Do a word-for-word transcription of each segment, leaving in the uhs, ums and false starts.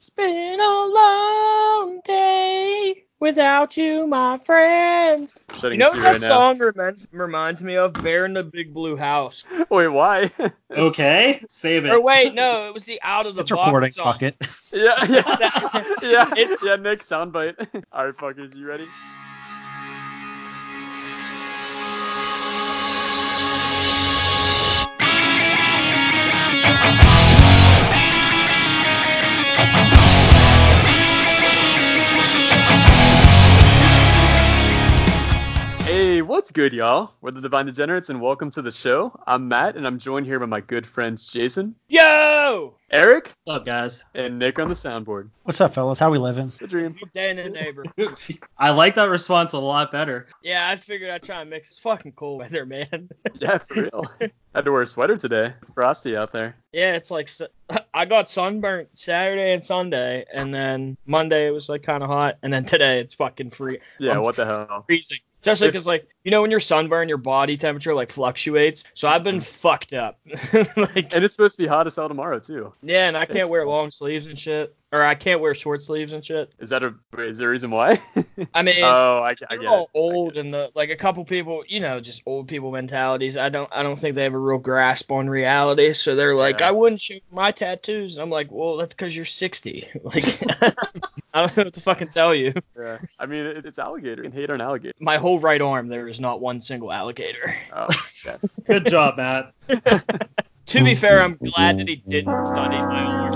It's been a long day without you, my friends. Shutting You know it to what you that right song reminds, reminds me of? Bear in the Big Blue House. now. Wait, why? Okay, save Or it. wait, no, it was the Out of the It's Box recording. song. Fuck it. yeah, yeah, yeah, It- yeah. Nick, soundbite. All right, fuckers, you ready? Hey, what's good, y'all? We're the Divine Degenerates, and welcome to the show. I'm Matt, and I'm joined here by my good friends Jason, Yo! Eric, What's up, guys? and Nick on the soundboard. What's up, fellas? How we living? The dream. Good day in the neighbor. I like that response a lot better. Yeah, I figured I'd try and mix. It's fucking cool weather, man. Yeah, for real. Had to wear a sweater today. Frosty out there. Yeah, it's like su- I got sunburnt Saturday and Sunday, and then Monday it was like kind of hot, and then today it's fucking free. Yeah, I'm what the hell? freezing. Especially It's- because, like, you know, when you're sunburned, your body temperature, like, fluctuates. So I've been fucked up. like, And it's supposed to be hot as hell tomorrow, too. yeah, and I can't it's- wear long sleeves and shit. Or I can't wear short sleeves and shit. Is that a is there a reason why? I mean, oh, I, I they're get all it. I old, get it. and the like, a couple people, you know, just old people mentalities. I don't, I don't think they have a real grasp on reality. So they're like, Yeah. I wouldn't show my tattoos. And I'm like, well, that's because you're sixty. Like, I don't know what to fucking tell you. Yeah. I mean, it, it's alligator. You can hate on alligator. My whole right arm, there is not one single alligator. Oh, yeah. Good job, Matt. To be fair, I'm glad that he didn't study biology.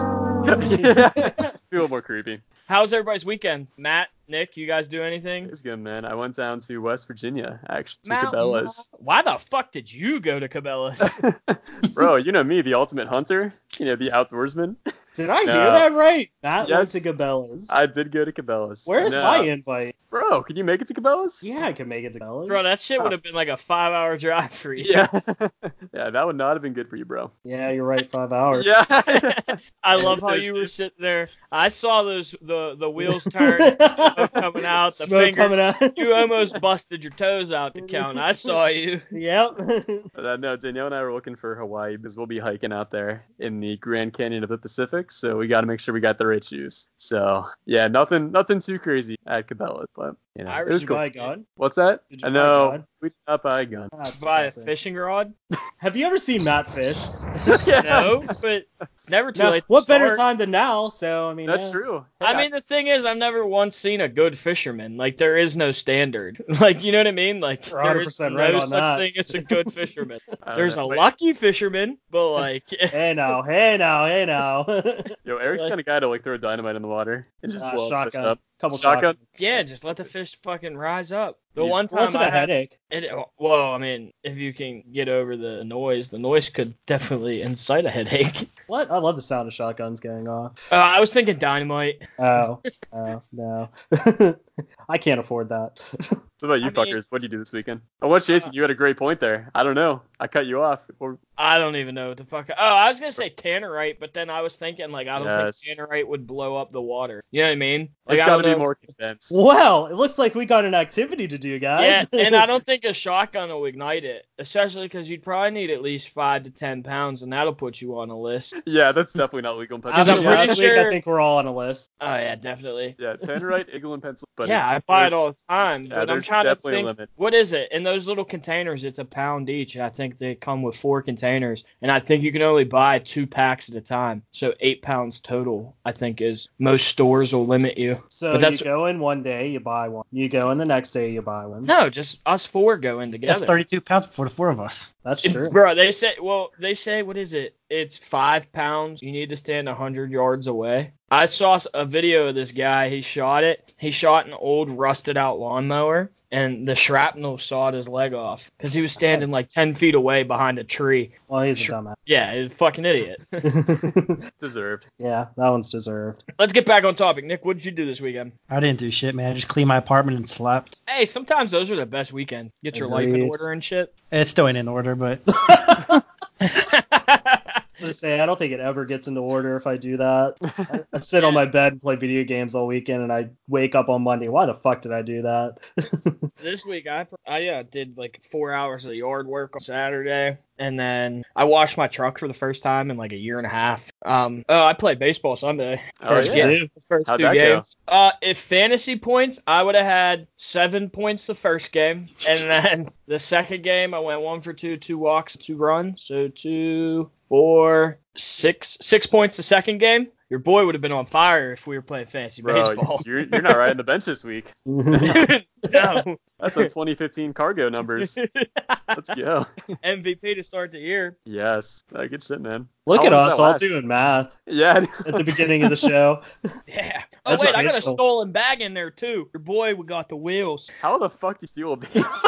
yeah. Feel more creepy. How's everybody's weekend? Matt, Nick, you guys do anything? It's good, man. I went down to West Virginia, actually, to Mountain Cabela's. Mama. Why the fuck did you go to Cabela's? Bro, you know me, the ultimate hunter. You know, the outdoorsman. Did I No. hear that right? Matt Yes. went to Cabela's. I did go to Cabela's. Where's No. my invite? Bro, can you make it to Cabela's? Yeah, I can make it to Cabela's. Bro, that shit would have been like a five hour drive for you. Yeah. yeah, that would not have been good for you, bro. Yeah, you're right. Five hours. Yeah. I love how you were sitting there. I saw those the, the wheels turn, smoke coming out, the Smoke fingers. coming out. You almost busted your toes out to count. I saw you. Yep. Uh, no, Danielle and I were looking for Hawaii because we'll be hiking out there in the Grand Canyon of the Pacific, so we got to make sure we got the right shoes. So yeah, nothing, nothing too crazy at Cabela's, but you know, I it was Did you cool. buy a gun? What's that? Did you I buy a know gun? we did not buy a gun. That's Buy a depressing. fishing rod? Have you ever seen Matt fish? No, but never too No, late. to what better start. time than now? So I mean, That's yeah. true. I Hey, mean, the thing is, I've never once seen a good fisherman. Like, there is no standard. Like, you know what I mean? Like, You're there is one hundred percent no right on such that. thing as a good fisherman. I don't There's know, a but- lucky fisherman, but like, Hey now, hey now, hey now. Yo, Eric's Like- kind of guy to like throw dynamite in the water and just Uh, blow up, fish shotgun. up. Couple Shotgun? shotguns. yeah, just let the fish fucking rise up. The He's- one time Less of I a had, headache. it, well, I mean, if you can get over the noise, the noise could definitely incite a headache. What? I love the sound of shotguns going off. Uh, I was thinking dynamite. Oh, oh no. I can't afford that. So about you I mean- fuckers, what do you do this weekend? Oh, what's Jason? You had a great point there. I don't know. I cut you off. Or I don't even know what the fuck. Oh, I was gonna say tannerite, but then I was thinking like I don't Yes. think tannerite would blow up the water. You know what I mean? Like, it's I got to don't be know- more condensed. Well, it looks like we got an activity to do, guys. Yeah, and I don't think a shotgun will ignite it, especially because you'd probably need at least five to ten pounds, and that'll put you on a list. Yeah, that's definitely not legal in Because After I'm Pennsylvania. pretty last week, sure- I think we're all on a list. Oh yeah, definitely. Yeah, Tannerite, Eagle, and Pencil. But yeah, I buy it there's- all the time. yeah, but I'm there's trying to definitely a think, limit. what is it? In those little containers, it's a pound each, and I think they come with four containers. And I think you can only buy two packs at a time, so eight pounds total. I think is most stores will limit you. So But that's- you go in one day, you buy one. You go in the next day, you buy one. No, just us four go in That's together. thirty-two pounds for the four of us. That's It- true. Bro, they say, well, they say, what is it? It's five pounds. You need to stand one hundred yards away. I saw a video of this guy. He shot it. He shot an old rusted out lawnmower, and the shrapnel sawed his leg off because he was standing like ten feet away behind a tree. Well, he's a Sure. dumbass. Yeah, he's a fucking idiot. Deserved. Yeah, that one's deserved. Let's get back on topic. Nick, what did you do this weekend? I didn't do shit, man. I just cleaned my apartment and slept. Hey, sometimes those are the best weekends. Get your life in Agreed. order and shit. It still ain't in order, but To say, I don't think it ever gets into order if I do that. I, I sit on my bed and play video games all weekend, and I wake up on Monday. Why the fuck did I do that? This week, I, I yeah, did like four hours of yard work on Saturday. and then I washed my truck for the first time in like a year and a half. Um, oh, I played baseball Sunday. Oh, First yeah. game, first How'd two that go? games. Uh, if fantasy points, I would have had seven points the first game, and then the second game I went one for two, two walks, two runs, so two, four, six, six points the second game. Your boy would have been on fire if we were playing fantasy Bro, baseball. you're you're not riding the bench this week. No. That's some twenty fifteen cargo numbers. Let's go. M V P to start the year. Yes. Uh, good shit, man. Look How at long does us that all last? doing math Yeah. at the beginning of the show. Yeah. Oh, That's wait, I got a official. stolen bag in there, too. Your boy we got the wheels. How the fuck do you steal a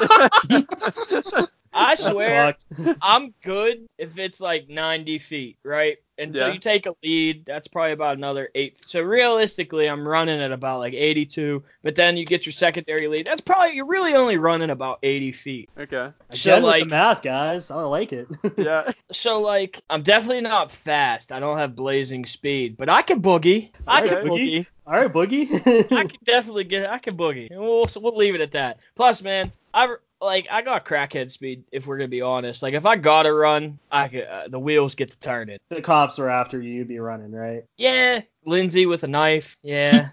base? I That's swear, fucked. I'm good if it's like ninety feet, right? And so Yeah. you take a lead, that's probably about another eight. So realistically, I'm running at about like eighty-two, but then you get your secondary lead. That's probably, you're really only running about eighty feet. Okay. So, Again with like- the math, guys. I like it. Yeah. So, like, I'm definitely not fast. I don't have blazing speed, but I can boogie. I can Okay. boogie. All right, Boogie. I can definitely get. I can boogie. And we'll so we'll leave it at that. Plus, man, I like I got crackhead speed. If we're gonna be honest, like if I gotta run, I could. Uh, the wheels get to turning. The cops were after you. You'd be running, right? Yeah, Lindsay with a knife. Yeah.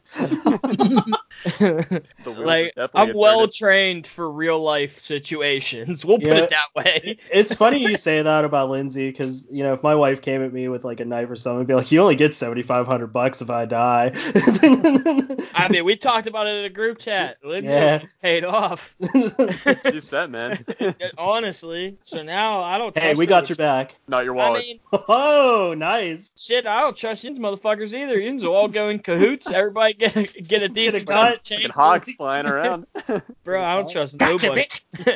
The wheels Like are definitely I'm a well turn. trained for real life situations. We'll put Yeah. it that way. It's funny you say that about Lindsay because you know if my wife came at me with like a knife or something, I'd be like, "You only get seventy five hundred bucks if I die." I mean, we talked about it in a group chat. Lindsay Yeah. paid off. She's set, man. Honestly. So now I don't. Hey, trust we her got with- your back. Not your I wallet. mean, Oh, nice. shit, I don't trust these motherfuckers either. You will all go in cahoots. Everybody get a, get a decent cut. cut. Fucking Change. hogs flying around. Bro, I don't trust Gotcha, nobody.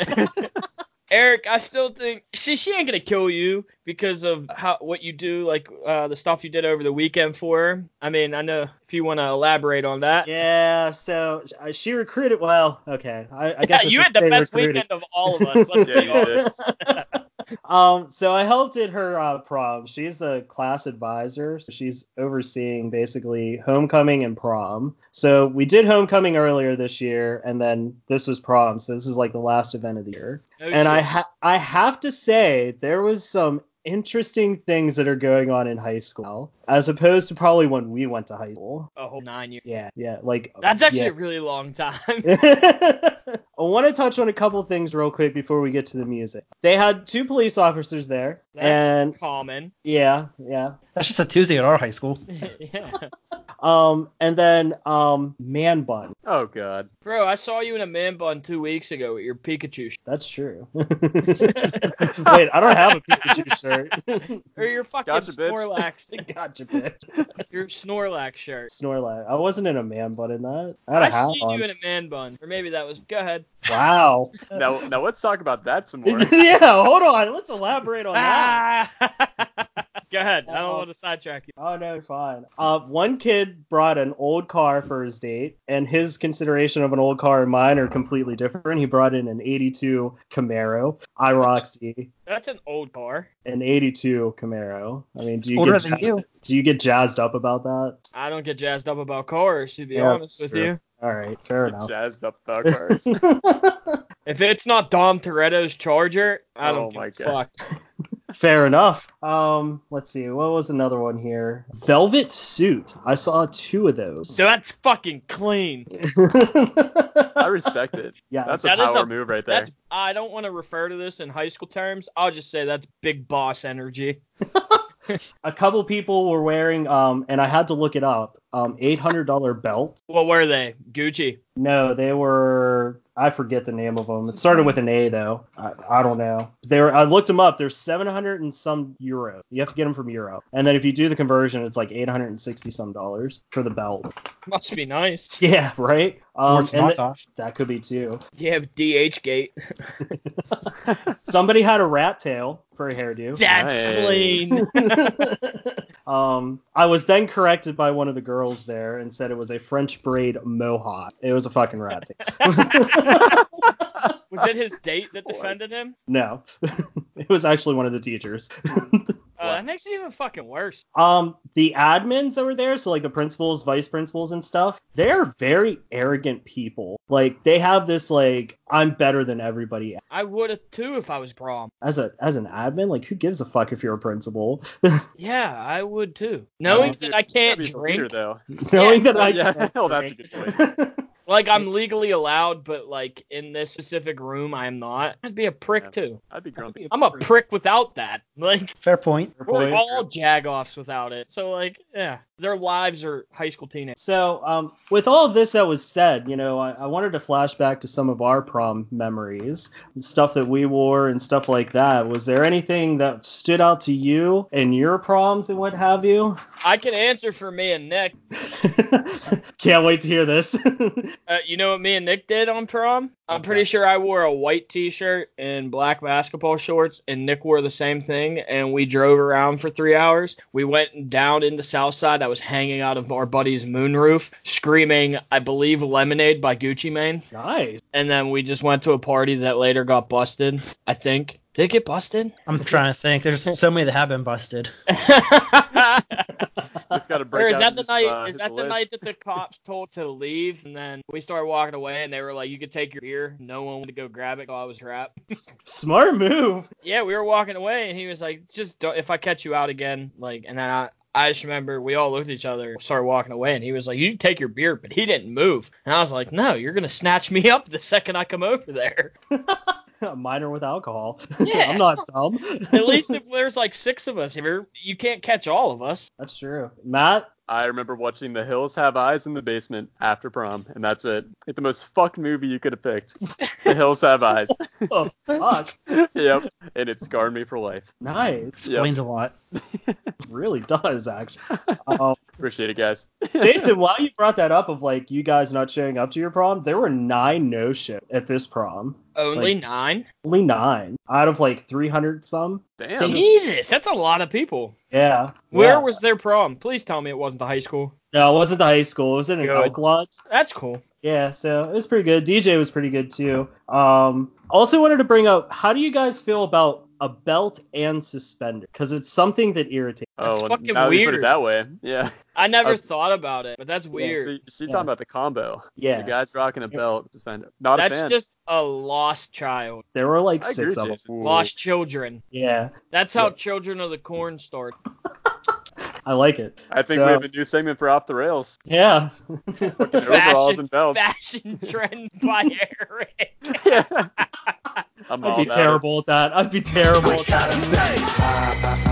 Eric, I still think she she ain't gonna kill you because of how what you do, like uh, the stuff you did over the weekend for her. I mean, I know if you want to elaborate on that. Yeah, so uh, she recruited. Well, okay, I, I guess I you should had the say best recruited. weekend of all of us. Let's Yeah, be you honest. Um, so I helped at her uh, prom. She's the class advisor, so she's overseeing basically homecoming and prom. So we did homecoming earlier this year, and then this was prom. So this is like the last event of the year. No and I shit. ha- I have to say there was some interesting things that are going on in high school as opposed to probably when we went to high school. a whole nine years. Yeah, yeah, like That's actually yeah. a really long time. I want to touch on a couple things real quick before we get to the music. They had two police officers there, That's and common. yeah, yeah. That's just a Tuesday at our high school. Yeah. Um, and then um, man bun. Oh god. Bro, I saw you in a man bun two weeks ago with your Pikachu sh- That's true. Wait, I don't have a Pikachu shirt. or your fucking Gotcha, bitch. Snorlax. Gotcha, bitch. Your Snorlax shirt. Snorlax. I wasn't in a man bun in that. I had a I hat seen on. you in a man bun, or maybe that was. Go ahead. Wow. Now, now let's talk about that some more. Yeah, hold on. Let's elaborate on that. Ah! Go ahead. I don't Uh-oh. want to sidetrack you. Oh no, fine. Uh, one kid brought an old car for his date, and his consideration of an old car and mine are completely different. He brought in an eighty-two Camaro, iRoxy, That's an old car. an eighty-two Camaro. I mean, do you Older get than jazzed, you. do you get jazzed up about that? I don't get jazzed up about cars, to be Yeah, honest with sure. you. All right, fair enough. Jazzed up dog cars. If it's not Dom Toretto's Charger, I don't Oh give my a God. fuck. Fair enough. Um, let's see. What was another one here? Velvet suit. I saw two of those. So that's fucking clean. I respect it. Yeah, That's That a is power a- move right there. That's I don't want to refer to this in high school terms. I'll just say that's big boss energy. a couple people were wearing, um, and I had to look it up. Um, eight hundred dollar belts. What were they? Gucci. No, they were. I forget the name of them. It started with an A though. I, I don't know. They were. I looked them up. They're seven hundred and some euros. You have to get them from Europe, and then if you do the conversion, it's like eight hundred and sixty some dollars for the belt. Must be nice. Yeah, right. Um, or it's and th- knockoff. that could be too. Yeah, D H gate. Somebody had a rat tail for a hairdo. That's Nice. clean. um, I was then corrected by one of the girls there and said it was a French braid mohawk. It was a fucking rat tail. Was it his date that defended him? No, it was actually one of the teachers. Oh, that makes it even fucking worse. Um, the admins that were there, so like the principals, vice principals, and stuff, they are very arrogant people. Like they have this like I'm better than everybody. I would have too if I was prom. As a as an admin, like who gives a fuck if you're a principal? Yeah, I would too. Knowing Dude, that I you can't gotta be the drink, leader, though. Knowing Yeah. that I Yeah, can't oh, that's a drink. good point. like I'm legally allowed, but like in this specific room, I am not. I'd be a prick Yeah. too. I'd be grumpy. I'm a prick without that. Like Fair point. Fair we're point. all jagoffs without it. So like, yeah, their lives are high school teenagers. So, um, with all of this that was said, you know, I, I wanted to flash back to some of our prom memories, and stuff that we wore and stuff like that. Was there anything that stood out to you in your proms and what have you? I can answer for me and Nick. Can't wait to hear this. Uh, you know what me and Nick did on prom? I'm What's pretty that? sure I wore a white t-shirt and black basketball shorts, and Nick wore the same thing, and we drove around for three hours. We went down in the south side. I was hanging out of our buddy's moonroof, screaming, I believe, Lemonade by Gucci Mane. Nice. And then we just went to a party that later got busted, I think. Did it get busted? I'm trying to think. There's so many that have been busted. Just gotta break Or is out that the his, night? uh, is his that the list. night that the cops told to leave, and then we started walking away, and they were like, "You could take your beer." No one would go grab it while I was trapped. Smart move. Yeah, we were walking away, and he was like, "Just don't, if I catch you out again, like." And then I, I just remember we all looked at each other, started walking away, and he was like, "You can take your beer," but he didn't move. And I was like, "No, you're gonna snatch me up the second I come over there." A minor with alcohol. Yeah. I'm not dumb. At least if there's like six of us, if you're, you can't catch all of us. That's true. Matt? I remember watching The Hills Have Eyes in the basement after prom, and that's it. Like the most fucked movie you could have picked. The Hills Have Eyes. Oh, fuck. Yep, and it scarred me for life. Nice. Explains a lot. Really does, actually. Um, Appreciate it, guys. Jason, while you brought that up of like you guys not showing up to your prom, there were nine no-shows at this prom. Only Like- nine? Only nine out of like three hundred some. Damn. Jesus, that's a lot of people. Yeah. Where yeah. was their prom? Please tell me it wasn't the high school. No, it wasn't the high school. It was in an Good. elk lot. That's cool. Yeah, so it was pretty good. D J was pretty good too. Um, also wanted to bring up, how do you guys feel about a belt and suspender? Because it's something that irritates. That's oh, well, fucking now that you put weird. it that way, yeah. I never Uh, thought about it, but that's weird. So, so you're Yeah. talking about the combo. Yeah. So the guy's rocking a belt. Defender. Not a That's fan. just a lost child. There were like I agree six with of them. Jason. Lost children. Yeah, That's how Yeah. Children of the Corn start. I like it. I think So- we have a new segment for Off the Rails. Yeah. Fucking overalls and belts. Fashion trend by Eric. I'm I'd all be about terrible at that. I'd be terrible at that.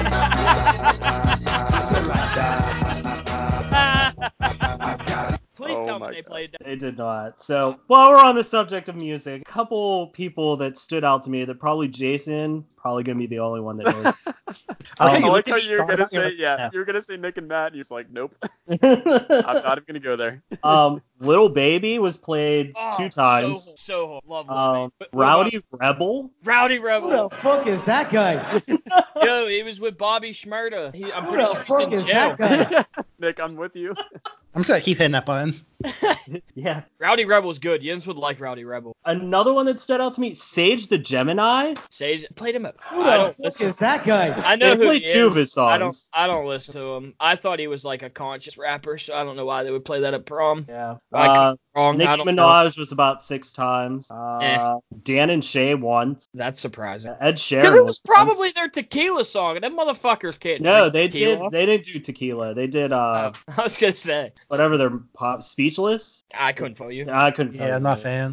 Please Oh tell me my they God. played that. They did not. So, while we're on the subject of music, a couple people that stood out to me that probably Jason, probably going to be the only one that knows. I Um, like look how at me, you're thought gonna about me, say, like, yeah, yeah. you're gonna say Nick and Matt, and he's like, nope, I'm not even gonna go there. um, Little Baby was played Oh, two times. So, so love Lil Um, Baby. But what Rowdy Rebel. about Rowdy Rebel. fuck is that guy? Yo, he was with Bobby Schmurda. He, I'm Who pretty the sure fuck he's is in jail. that guy? Nick, I'm with you. I'm just gonna keep hitting that button. Yeah. Rowdy Rebel's good. Jens would like Rowdy Rebel. Another one that stood out to me, Sage the Gemini. Sage played him up. Who I the don't fuck listen. is that guy? I know They who played he two is. of his I don't. songs. I don't listen to him. I thought he was like a conscious rapper, so I don't know why they would play that at prom. Yeah. I Uh, could be wrong. I Nicki don't know. Minaj was about six times. Uh, Eh. Dan and Shay once. That's surprising. Ed Because Sheeran it was was probably once. their tequila song, and them motherfuckers can't. No, drink they tequila. did. They didn't do tequila. They did uh, Oh, I was gonna say whatever their pop. Speechless. I couldn't tell you. I couldn't tell. Yeah, you. I'm not a fan.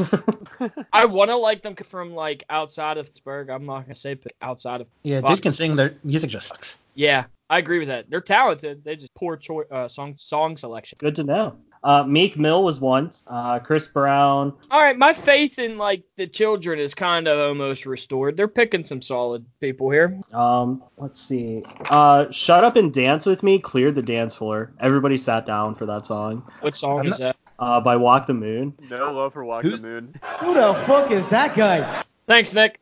I want to like them from like outside of Pittsburgh. I'm not gonna say but outside of. Yeah, Fuck. dude can sing. Their music just sucks. Yeah, I agree with that. They're talented. They just poor choi- uh, song song selection. Good to know. Uh, Meek Mill was once. Uh, Chris Brown. All right, my faith in like the children is kind of almost restored. They're picking some solid people here. Um, let's see. Uh, Shut Up and Dance with Me cleared the dance floor. Everybody sat down for that song. What song I'm is that? Uh, by Walk the Moon. No love for Walk Who- the Moon. Who the fuck is that guy? Thanks, Nick.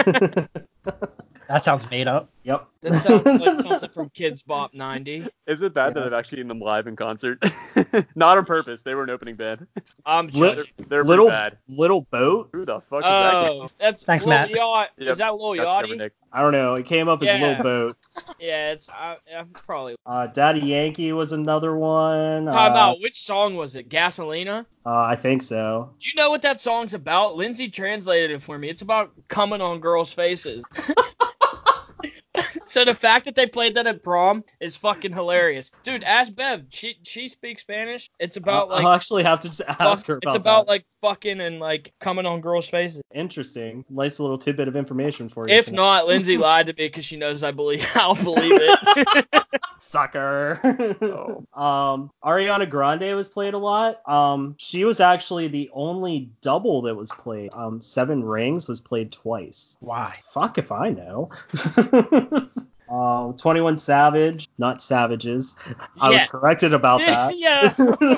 That sounds made up. Yep. That sounds like something from Kids Bop ninety. Is it bad that Yeah. I've actually seen them live in concert? Not on purpose. They were an opening band. I'm Lit- judging. They're pretty Little bad. Little Boat. Who the fuck is that? Oh, that's Thanks, Lil Matt. Yacht. Yep, Is that Lil That's Trevor Yachty? Nick. I don't know. It came up as Yeah. Little Boat. Yeah, it's I, I'm probably. Uh, Daddy Yankee was another one. Time Uh, out. Which song was it? Gasolina? uh, I think so. Do you know what that song's about? Lindsay translated it for me. It's about coming on girls' faces. So the fact that they played that at prom is fucking hilarious. Dude, ask Bev. She she speaks Spanish. It's Uh, about like I'll actually have to just ask fuck, her it's about about that. like fucking and like coming on girls' faces. Interesting. Nice little tidbit of information for you. If tonight. not, Lindsay lied to me because she knows I believe I'll believe it. Sucker. Oh. um, Ariana Grande was played a lot. Um, she was actually the only double that was played. Um, Seven Rings was played twice. Why? Fuck if I know. um, twenty-one Savage, not Savages. I was Yeah. corrected about that. Yeah.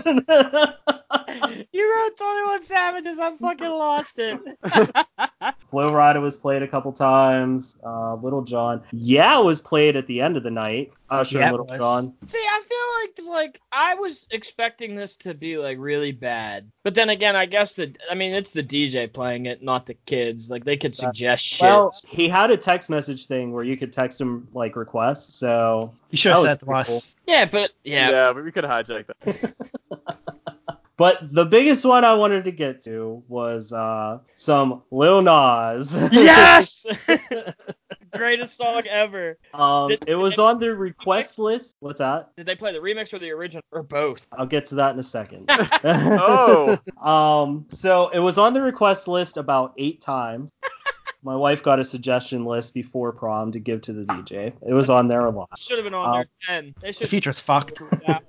You wrote twenty-one Savages. I fucking lost it. Flow Rider was played a couple times. Uh, Little John, yeah, was played at the end of the night. Usher Yeah, and it Little was. John. See, I feel like it's like I was expecting this to be like really bad, but then again, I guess the I mean it's the D J playing it, not the kids. Like they could suggest shit. Well, he had a text message thing where you could text him like requests. So You should that have was said it to pretty us. cool. yeah, but yeah, Yeah, but we could hijack that. But the biggest one I wanted to get to was uh, some Lil Nas. yes, greatest song ever. um, Did- it was did- on the request list. What's that? Did they play the remix or the original or both? I'll get to that in a second. Oh. Um, so it was on the request list about eight times. My wife got a suggestion list before prom to give to the D J. It was on there a lot. Should have been on Um, there ten. They The should. future's fucked.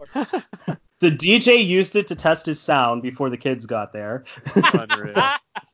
The D J used it to test his sound before the kids got there. Unreal.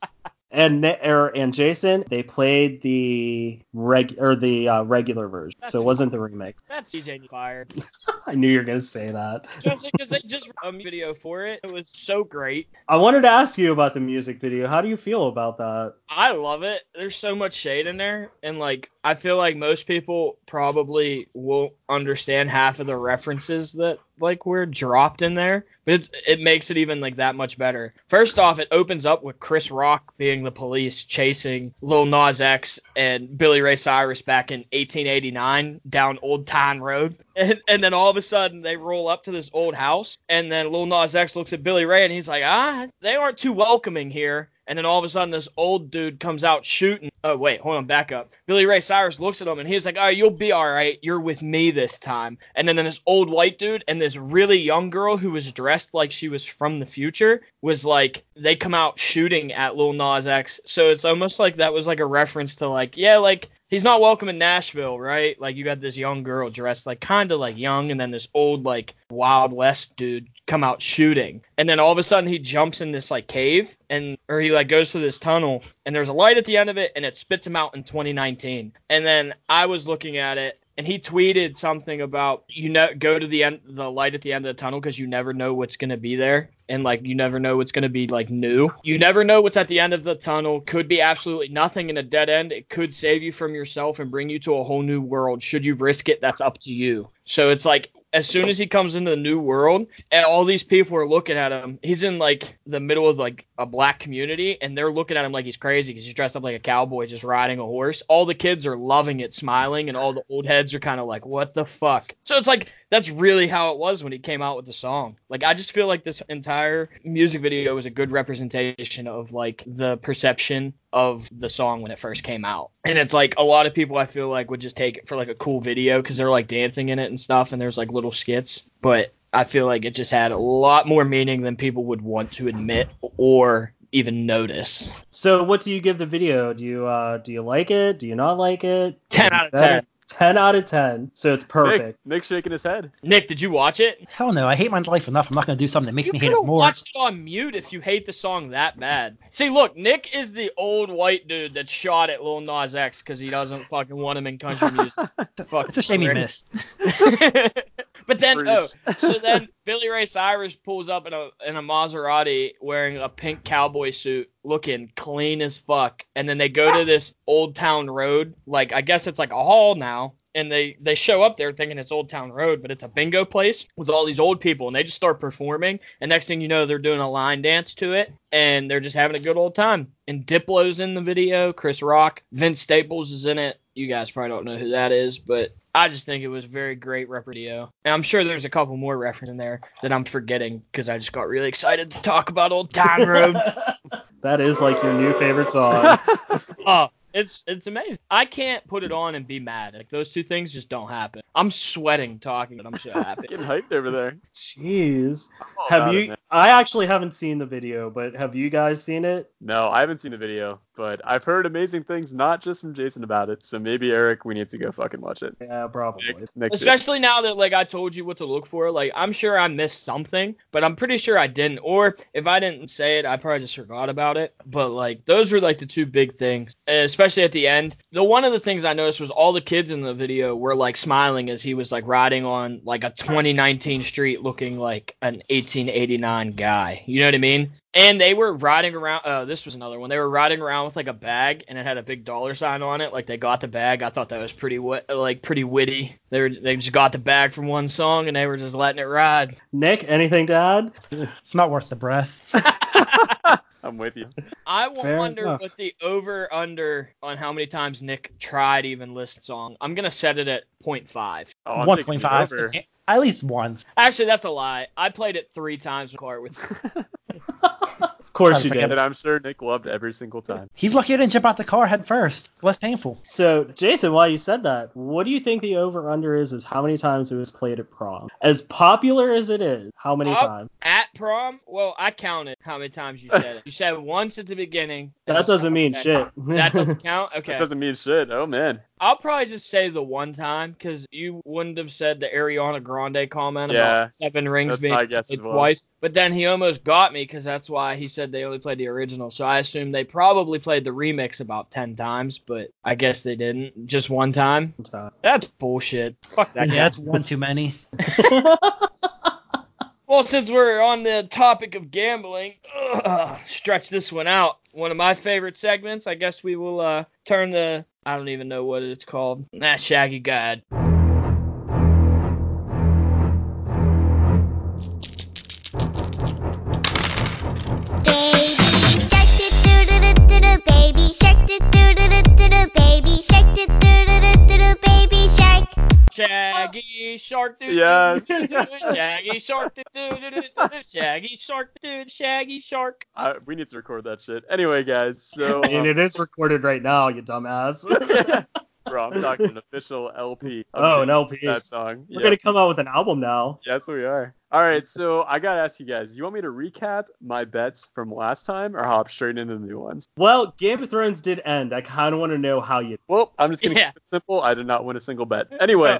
And er, and Jason, they played the reg or the uh, regular version, so it wasn't the remix. That's D J fired. I knew you were gonna say that. Just because they just a video for it. It was so great. I wanted to ask you about the music video. How do you feel about that? I love it. There's so much shade in there, and like I feel like most people probably won't understand half of the references that like were dropped in there, but it's, it makes it even like that much better. First off, it opens up with Chris Rock being the police chasing Lil Nas X and Billy Ray Cyrus back in eighteen eighty-nine down Old Town Road, and, and then all of a sudden they roll up to this old house, and then Lil Nas X looks at Billy Ray and he's like, ah, they aren't too welcoming here. And then all of a sudden, this old dude comes out shooting. Oh, wait, hold on, back up. Billy Ray Cyrus looks at him, and he's like, oh, you'll be all right. You're with me this time. And then, then this old white dude and this really young girl who was dressed like she was from the future was like, they come out shooting at Lil Nas X. So it's almost like that was like a reference to like, yeah, like, he's not welcome in Nashville, right? Like, you got this young girl dressed like kind of like young, and then this old, like, Wild West dude come out shooting. And then all of a sudden he jumps in this like cave and or he like goes through this tunnel and there's a light at the end of it and it spits him out in twenty nineteen. And then I was looking at it and he tweeted something about you know go to the end the light at the end of the tunnel because you never know what's going to be there. And like you never know what's going to be like new. You never know what's at the end of the tunnel. Could be absolutely nothing in a dead end. It could save you from yourself and bring you to a whole new world. Should you risk it? That's up to you. So it's like as soon as he comes into the new world and all these people are looking at him, he's in like the middle of like a black community and they're looking at him like he's crazy because he's dressed up like a cowboy just riding a horse. All the kids are loving it, smiling, and all the old heads are kind of like, what the fuck? So it's like, that's really how it was when he came out with the song. Like, I just feel like this entire music video was a good representation of like the perception of the song when it first came out. And it's like a lot of people I feel like would just take it for like a cool video because they're like dancing in it and stuff and there's like little skits. But I feel like it just had a lot more meaning than people would want to admit or even notice. So, what do you give the video? Do you uh, do you like it? Do you not like it? ten out of ten. ten out of ten. So it's perfect. Nick, Nick's shaking his head. Nick, did you watch it? Hell no, I hate my life enough. I'm not going to do something that makes You me could hate it have more. watched it on mute if you hate the song that bad. See, look, Nick is the old white dude that shot at Lil Nas X because he doesn't fucking want him in country music. Fuck, It's a shame he prick. missed. But then, Preach. oh, so then Billy Ray Cyrus pulls up in a in a Maserati wearing a pink cowboy suit, looking clean as fuck, and then they go to this Old Town Road, like I guess it's like a hall now. And they, they show up there thinking it's Old Town Road, but it's a bingo place with all these old people. And they just start performing. And next thing you know, they're doing a line dance to it. And they're just having a good old time. And Diplo's in the video. Chris Rock. Vince Staples is in it. You guys probably don't know who that is. But I just think it was a very great video. And I'm sure there's a couple more references in there that I'm forgetting because I just got really excited to talk about Old Town Road. That is like your new favorite song. Oh, it's it's amazing. I can't put it on and be mad. Like those two things just don't happen. I'm sweating talking, but I'm so happy. Getting hyped over there. Jeez. I'm all Have about you? it, man. I actually haven't seen the video, but have you guys seen it? No, I haven't seen the video, but I've heard amazing things, not just from Jason about it. So maybe Eric, we need to go fucking watch it. Yeah, probably. Nick, Nick did. Especially now that like I told you what to look for. Like I'm sure I missed something, but I'm pretty sure I didn't. Or if I didn't say it, I probably just forgot about it. But like those were like the two big things, especially at the end. The one of the things I noticed was all the kids in the video were like smiling as he was like riding on like a twenty nineteen street, looking like an eighteen eighty-nine guy. You know what I mean? And they were riding around. Uh, this was another one. They were riding around with like a bag, and it had a big dollar sign on it. Like they got the bag. I thought that was pretty wit- like pretty witty. They were they just got the bag from one song, and they were just letting it ride. Nick, anything to add? It's not worth the breath. I'm with you. I Fair wonder enough. what the over under on how many times Nick tried to even list song. I'm gonna set it at point five. Oh, I'm one taking point the five. over. At least once. Actually, that's a lie. I played it three times with Clark with. Of course you Trying to did. And I'm sure Nick loved every single time. He's lucky he didn't jump out the car head first. Less painful. So, Jason, while you said that, what do you think the over-under is, is how many times it was played at prom? As popular as it is, how many Oh, times? At prom? Well, I counted how many times you said it. You said once at the beginning. That doesn't mean Okay. shit. That doesn't count? Okay. That doesn't mean shit. Oh, man. I'll probably just say the one time because you wouldn't have said the Ariana Grande comment Yeah, about seven rings that's being my guess played as well. twice. But then he almost got me because that's why he said they only played the original. So I assume they probably played the remix about ten times, but I guess they didn't. Just one time? That's bullshit. Fuck that Yeah, guy. that's one too many. Well, since we're on the topic of gambling, ugh, stretch this one out. One of my favorite segments. I guess we will uh, turn the. I don't even know what it's called. That Shaggy Guide. Baby shark do do do do do do baby shark do do do do do do baby shark. Shaggy Shark do Yes. do do do Shaggy Shark do do do do do Shaggy Shark do Shaggy Shark. I, we need to record that shit. Anyway, guys, so I mean, um, it is recorded right now, you dumbass. bro, I'm talking an official L P. of Oh, an L P. That song. We're Yep. going to come out with an album now. Yes, we are. All right, so I gotta ask you guys: do you want me to recap my bets from last time, or hop straight into the new ones? Well, Game of Thrones did end. I kind of want to know how you... Well, I'm just gonna Yeah. keep it simple. I did not win a single bet. Anyway,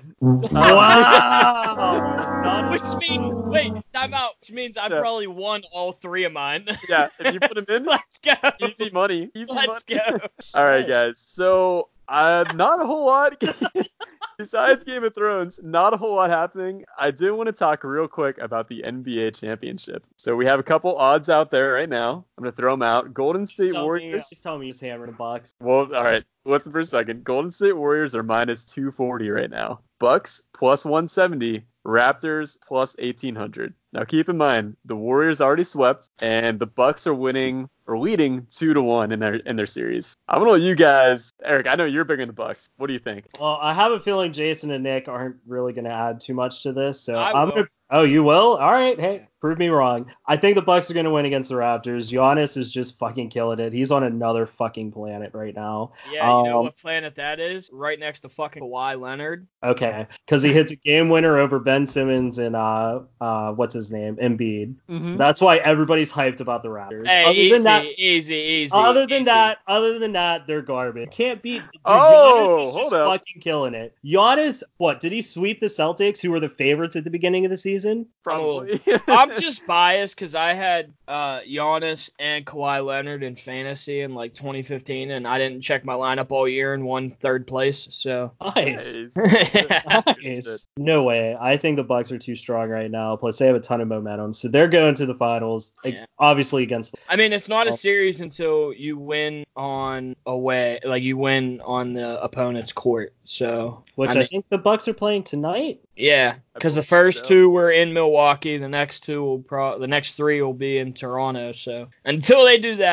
Wow! Which means, wait, time out. Which means I Yeah. probably won all three of mine. yeah, if you put them in, Let's go. easy money, easy Let's money. go. All right, guys. So, uh, not a whole lot. Besides Game of Thrones, not a whole lot happening. I did want to talk real quick about the N B A championship. So we have a couple odds out there right now. I'm going to throw them out. Golden State Tell me, Warriors. just tell me he's hammering a box. Well, all right. Listen for a second. Golden State Warriors are minus two forty right now. Bucks plus one seventy. Raptors plus eighteen hundred. Now keep in mind, the Warriors already swept, and the Bucks are winning or leading two to one in their in their series. I don't know you guys. Eric, I know you're bigger than the Bucks. What do you think? Well, I have a feeling Jason and Nick aren't really going to add too much to this, so I I'm will. gonna. Oh, you will? All right. Hey, prove me wrong. I think the Bucks are going to win against the Raptors. Giannis is just fucking killing it. He's on another fucking planet right now. Yeah, you know Um, what planet that is? Right next to fucking Kawhi Leonard. Okay, because he hits a game winner over Ben Simmons and uh, uh, what's his name, Embiid. Mm-hmm. That's why everybody's hyped about the Raptors. Hey, other easy, than that, easy, easy. other than easy. that, other than that, they're garbage. Can't beat. Dude, Oh, Giannis is hold just up. fucking killing it. Giannis, what did he sweep the Celtics, who were the favorites at the beginning of the season? Probably. I'm just biased because I had uh, Giannis and Kawhi Leonard in fantasy in like twenty fifteen, and I didn't check my lineup all year and won third place. So Nice. Nice. Nice. No way. I think the Bucks are too strong right now. Plus, they have a ton of momentum, so they're going to the finals. like, Yeah. Obviously against. I mean, it's not a Oh. series until you win on away, like you win on the opponent's court. So, Which I I, mean- think the Bucks are playing tonight. yeah, because the believe first so. two were in Milwaukee, the next two will pro, the next three will be in Toronto. So until they do that,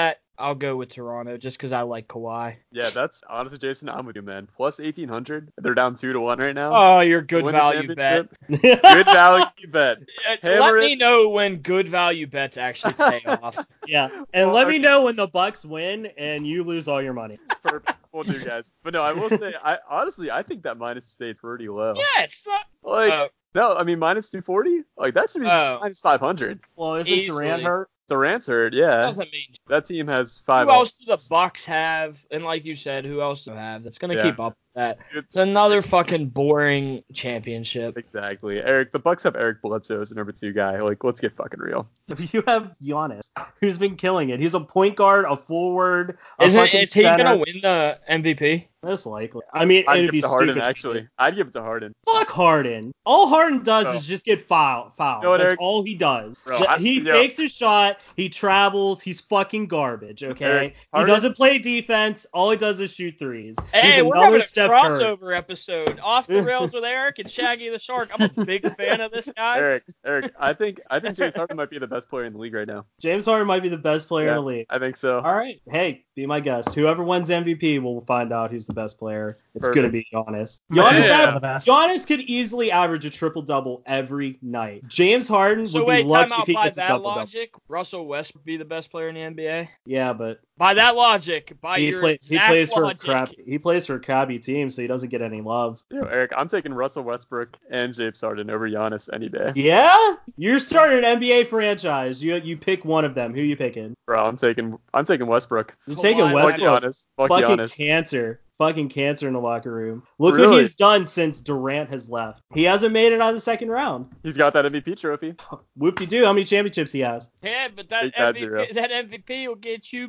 I'll go with Toronto just because I like Kawhi. Yeah, that's honestly, Jason. I'm with you, man. Plus eighteen hundred. They're down two to one right now. Oh, you're To good win the value bet. championship. Good value bet. Uh, Hammer Let it. me know when good value bets actually pay off. Yeah, and Well, let me okay. know when the Bucks win and you lose all your money. Perfect. We'll do, guys. But no, I will say, I honestly, I think that minus stayed pretty low. Yeah, it's not. Like, Oh, no, I mean minus two forty. Like that should be Oh. minus five hundred. Well, isn't Easily. Durant hurt? Durant's hurt, yeah. doesn't mean. That team has five. Who else do the offense. Bucks have? And like you said, who else do they have that's gonna Yeah. keep up with that? Good- It's another fucking boring championship. Exactly. Eric, the Bucks have Eric Bledsoe as the number two guy. Like, let's get fucking real. You have Giannis, who's been killing it. He's a point guard, a forward, a Isn't fucking is he center. gonna win the M V P? Most likely. I mean, I'd it'd give be it to Harden, stupid. actually. I'd give it to Harden. Fuck Harden. All Harden does Bro. is just get foul. Foul. You know what, That's Eric? all he does. Bro, Th- I- he yo. takes a shot. He travels. He's fucking garbage. Okay. Eric, he Harden- doesn't play defense. All he does is shoot threes. Hey, He's we're another having a Steph Curry. crossover episode. Off the rails with Eric and Shaggy the Shark. I'm a big fan of this guy. Eric, Eric, I think I think James Harden might be the best player in the league right now. James Harden might be the best player Yeah. in the league. I think so. All right. Hey, be my guest. Whoever wins M V P, we'll find out who's the best player. It's Perfect. going to be Giannis. Yeah. Giannis, Yeah. had- The best. Giannis could easily average a triple-double every night. James Harden So would wait, be lucky time if out. he By gets a that double-double. logic, Russell Westbrook would be the best player in the N B A. Yeah, but By that logic, by he, your play, he exact plays for a logic, crap. He plays for a crappy team, so he doesn't get any love. You know, Eric, I'm taking Russell Westbrook and James Harden over Giannis any day. Yeah, you're starting an N B A franchise. You you pick one of them. Who you picking? Bro, I'm taking I'm taking Westbrook. You're Kawhi taking Leonard. Fuck Westbrook. Giannis. Fuck Fucking Giannis. cancer. Fucking cancer in the locker room. Look what Really? he's done since Durant has left. He hasn't made it out of the second round. He's got that M V P trophy. Whoop-de-doo, how many championships he has? yeah, but that Take that M V P, zero. that M V P will get you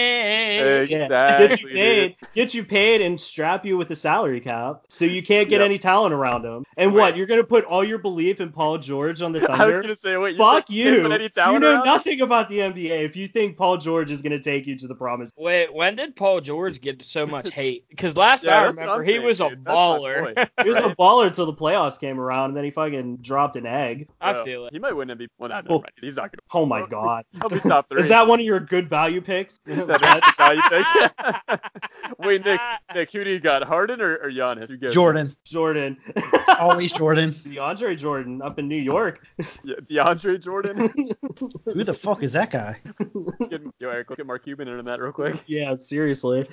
paid. Yeah, Exactly, get you paid, get you paid, and strap you with the salary cap, so you can't get Yep. any talent around him. And Wait. what? You're gonna put all your belief in Paul George on the I was Thunder? gonna say, wait, you Fuck said can't you! put any You talent know around? nothing about the N B A if you think Paul George is gonna take you to the promised. Wait, when did Paul George get so much hate? Because last Yeah, I that's what remember, I'm he saying, was a dude. That's my baller. boy. He was a Right. baller until the playoffs came around, and then he fucking dropped an egg. I Bro, feel it. He might win M V P. Well, not, Oh. never mind. He's not gonna. Oh my god! He'll be top three. Is that one of your good value picks? That's how you think? Wait, Nick, Nick, who do you got? Harden or, or Giannis? Who goes? Jordan. Jordan, Always Jordan. DeAndre Jordan up in New York. Yeah, DeAndre Jordan. Who the fuck is that guy? Let's get, yo, Eric, let's get Mark Cuban in on that real quick. Yeah, seriously.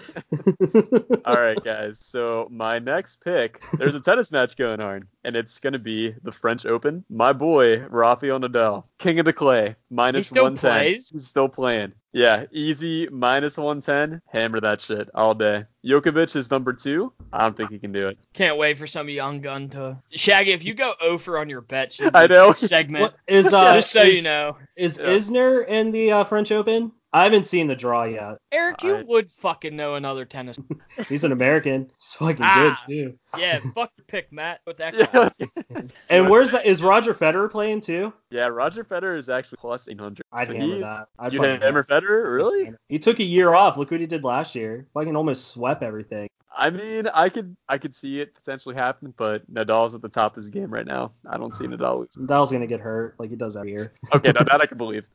All right, guys. So my next pick, there's a tennis match going on, and it's gonna be the French Open. My boy Rafael Nadal, king of the clay, minus still one ten. plays? He's still playing. Yeah, easy minus one ten. Hammer that shit all day. Djokovic is number two. I don't think he can do it. Can't wait for some young gun to Shaggy. If you go over on your bets, you I know. segment. What is uh? just so is, you know, is Yeah. Isner in the uh, French Open? I haven't seen the draw yet. Eric, you I- would fucking know another tennis. He's an American. He's fucking Ah. good too. Yeah, fuck your pick, Matt. What that? Yeah, guy. let's get- And where's that? Is Roger Federer playing too? yeah, Roger Federer is actually plus eight hundred. I'd So hammer he's- that. I'd You fucking hammer Federer? Really? He took a year off. Look what he did last year. Fucking almost swept everything. I mean, I could I could see it potentially happen, but Nadal's at the top of his game right now. I don't see Nadal losing. Nadal's gonna get hurt like he does every year. Okay, now that I can believe.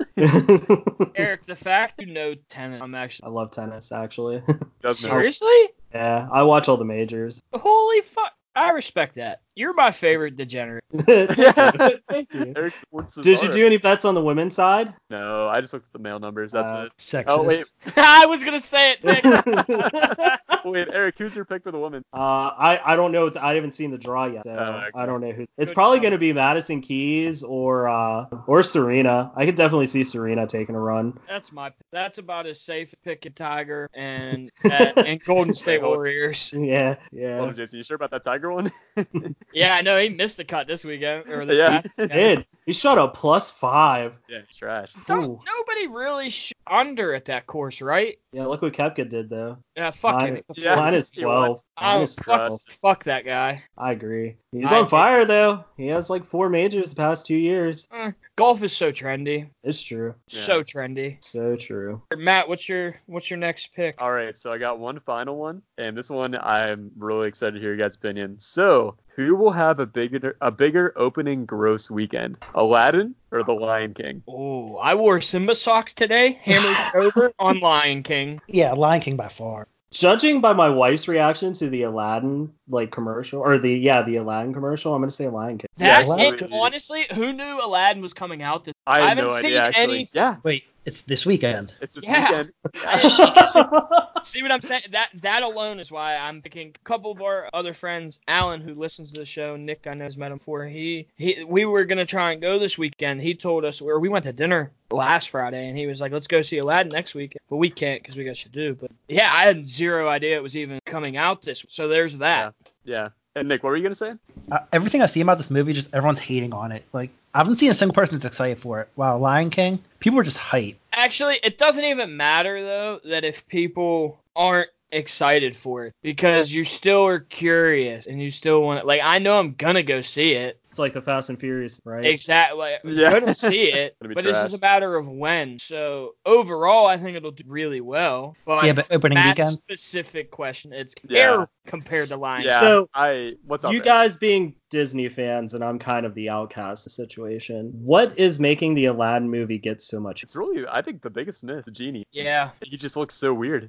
Eric, the fact you know tennis, I'm actually I love tennis actually. Doesn't it? seriously. Yeah, I watch all the majors. Holy fuck! I respect that. You're my favorite degenerate. Thank you. Eric supports his Did you heart. do any bets on the women's side? No, I just looked at the male numbers. That's Uh, it. Sexist. Oh wait, I was gonna say it, Nick. uh, wait, Eric, who's your pick for the woman? I I don't know. I haven't seen the draw yet, so Oh, okay. I don't know who. It's Good probably call. going to be Madison Keys or uh or Serena. I could definitely see Serena taking a run. That's my. That's about as safe as picking Tiger and uh, and Golden State Hold on. Warriors. Yeah, Hold yeah. on, Jason, you sure about that Tiger one? Yeah, I know he missed the cut this weekend or this Yeah. past He weekend. did. He shot a plus five. yeah, he's trash. Don't Ooh. nobody really sh- under at that course, right? Yeah, look what Kepka did though. Yeah, fuck Mine, it. Yeah. minus he twelve. I Minus don't fuck, twelve. fuck that guy. I agree. He's I on agree. fire though. He has like four majors the past two years. Eh, golf is so trendy, It's true. Yeah. so trendy. So true. Matt, what's your what's your next pick? All right, so I got one final one, and this one I'm really excited to hear your guys' opinion. So, Who will have a bigger a bigger opening gross weekend? Aladdin or The Lion King? Oh, I wore Simba socks today. Hammered over on Lion King. Yeah, Lion King by far. Judging by my wife's reaction to the Aladdin like commercial, or the yeah the Aladdin commercial, I'm gonna say Lion King. Yeah, That absolutely. and honestly, who knew Aladdin was coming out this? I I had haven't no seen idea actually. any- Yeah, Wait, it's this weekend. it's this Yeah. weekend. See what I'm saying? That that alone is why I'm picking a couple of our other friends. Alan, who listens to the show, Nick, I know has met him before. He he, we were gonna try and go this weekend. He told us, or we went to dinner last Friday, and he was like, "Let's go see Aladdin next week," but we can't because we got shit to do. But yeah, I had zero idea it was even coming out this. So there's that. Yeah. And Nick, what were you gonna say? Uh, everything I see about this movie, just everyone's hating on it. Like, I haven't seen a single person that's excited for it. Wow, Lion King, people are just hype. Actually, it doesn't even matter though that if people aren't excited for it because you still are curious and you still want to. Like, I know I'm gonna go see it. It's like the Fast and Furious, right? Exactly. Like, Yeah. I'm gonna see it, Gonna be but it's trash. just a matter of when. So overall, I think it'll do really well. But Yeah, but opening that weekend? specific question, it's Yeah. fair compared to Lion. Yeah. So, I what's up? You Nick? guys being Disney fans, and I'm kind of the outcast of the situation. What is making the Aladdin movie get so much? It's really, I think, the biggest myth, the genie. Yeah. He just looks so weird.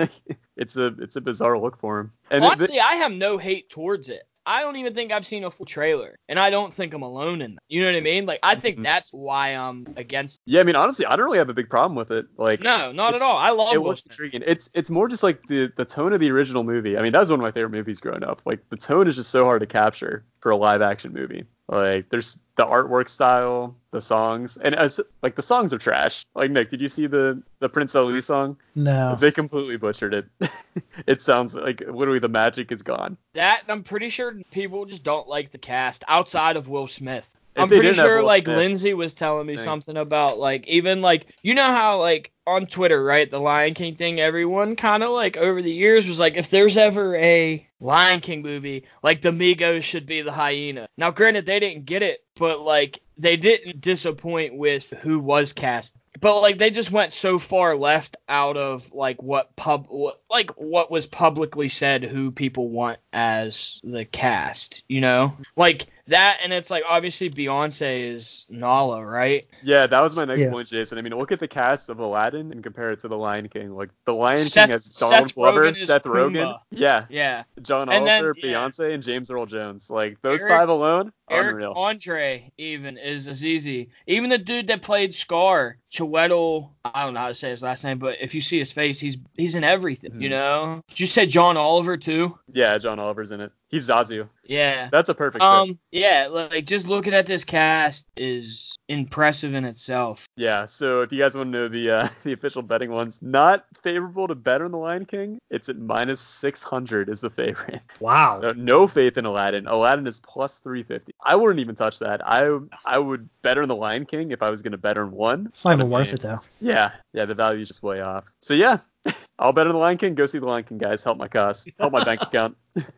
it's a it's a bizarre look for him. And it- Honestly, I have no hate towards it. I don't even think I've seen a full trailer, and I don't think I'm alone in that. You know what I mean? Like, I think Mhm. that's why I'm against. yeah, I mean, honestly, I don't really have a big problem with it. Like, No, not at It's- all. I love it Will looks Smith. intriguing. It's it's more just like the the tone of the original movie. I mean, that was one of my favorite movies growing up. Like, the tone is just so hard to capture for a live action movie. Like, there's the artwork style, the songs, and as, like the songs are trash. Like, Nick, did you see the the Prince Ali song? No. They completely butchered it. It sounds like literally the magic is gone. That I'm pretty sure people just don't like the cast outside of Will Smith. If I'm they pretty didn't have sure Will like Smith, Lindsay was telling me Dang. something about like even like you know how like on Twitter, right, the Lion King thing, everyone kind of like over the years was like if there's ever a Lion King movie, like the Migos should be the hyena. Now granted they didn't get it, but like they didn't disappoint with who was cast. But like they just went so far left out of like what pub what, like what was publicly said who people want as the cast, you know? Like that, and it's like obviously Beyonce is Nala, right? Yeah, that was my next Yeah. point, Jason. I mean, look at the cast of Aladdin and compare it to The Lion King. Like, The Lion Seth- King has Donald Seth Glover, Rogen is Seth Rogen, Pumbaa. yeah, Yeah. John And then, Oliver, yeah. Beyonce, and James Earl Jones. Like, those Eric- five alone, Eric unreal. Andre even is Azizi. Even the dude that played Scar, Chiwetel, I don't know how to say his last name, but if you see his face, he's he's in everything, you Mhm. know? Did you say John Oliver too? Yeah, John Oliver's in it. He's Zazu. Yeah. That's a perfect pick. Um, yeah, like just looking at this cast is impressive in itself. Yeah, so if you guys want to know the uh, the official betting ones, not favorable to bet on The Lion King. It's at minus six hundred is the favorite. Wow. So no faith in Aladdin. Aladdin is plus three fifty. I wouldn't even touch that. I I would bet on The Lion King if I was going to bet on one. It's not even But, worth it, though. Yeah, yeah, the value is just way off. So yeah, I'll bet on The Lion King. Go see The Lion King, guys. Help my cause. Help my bank account.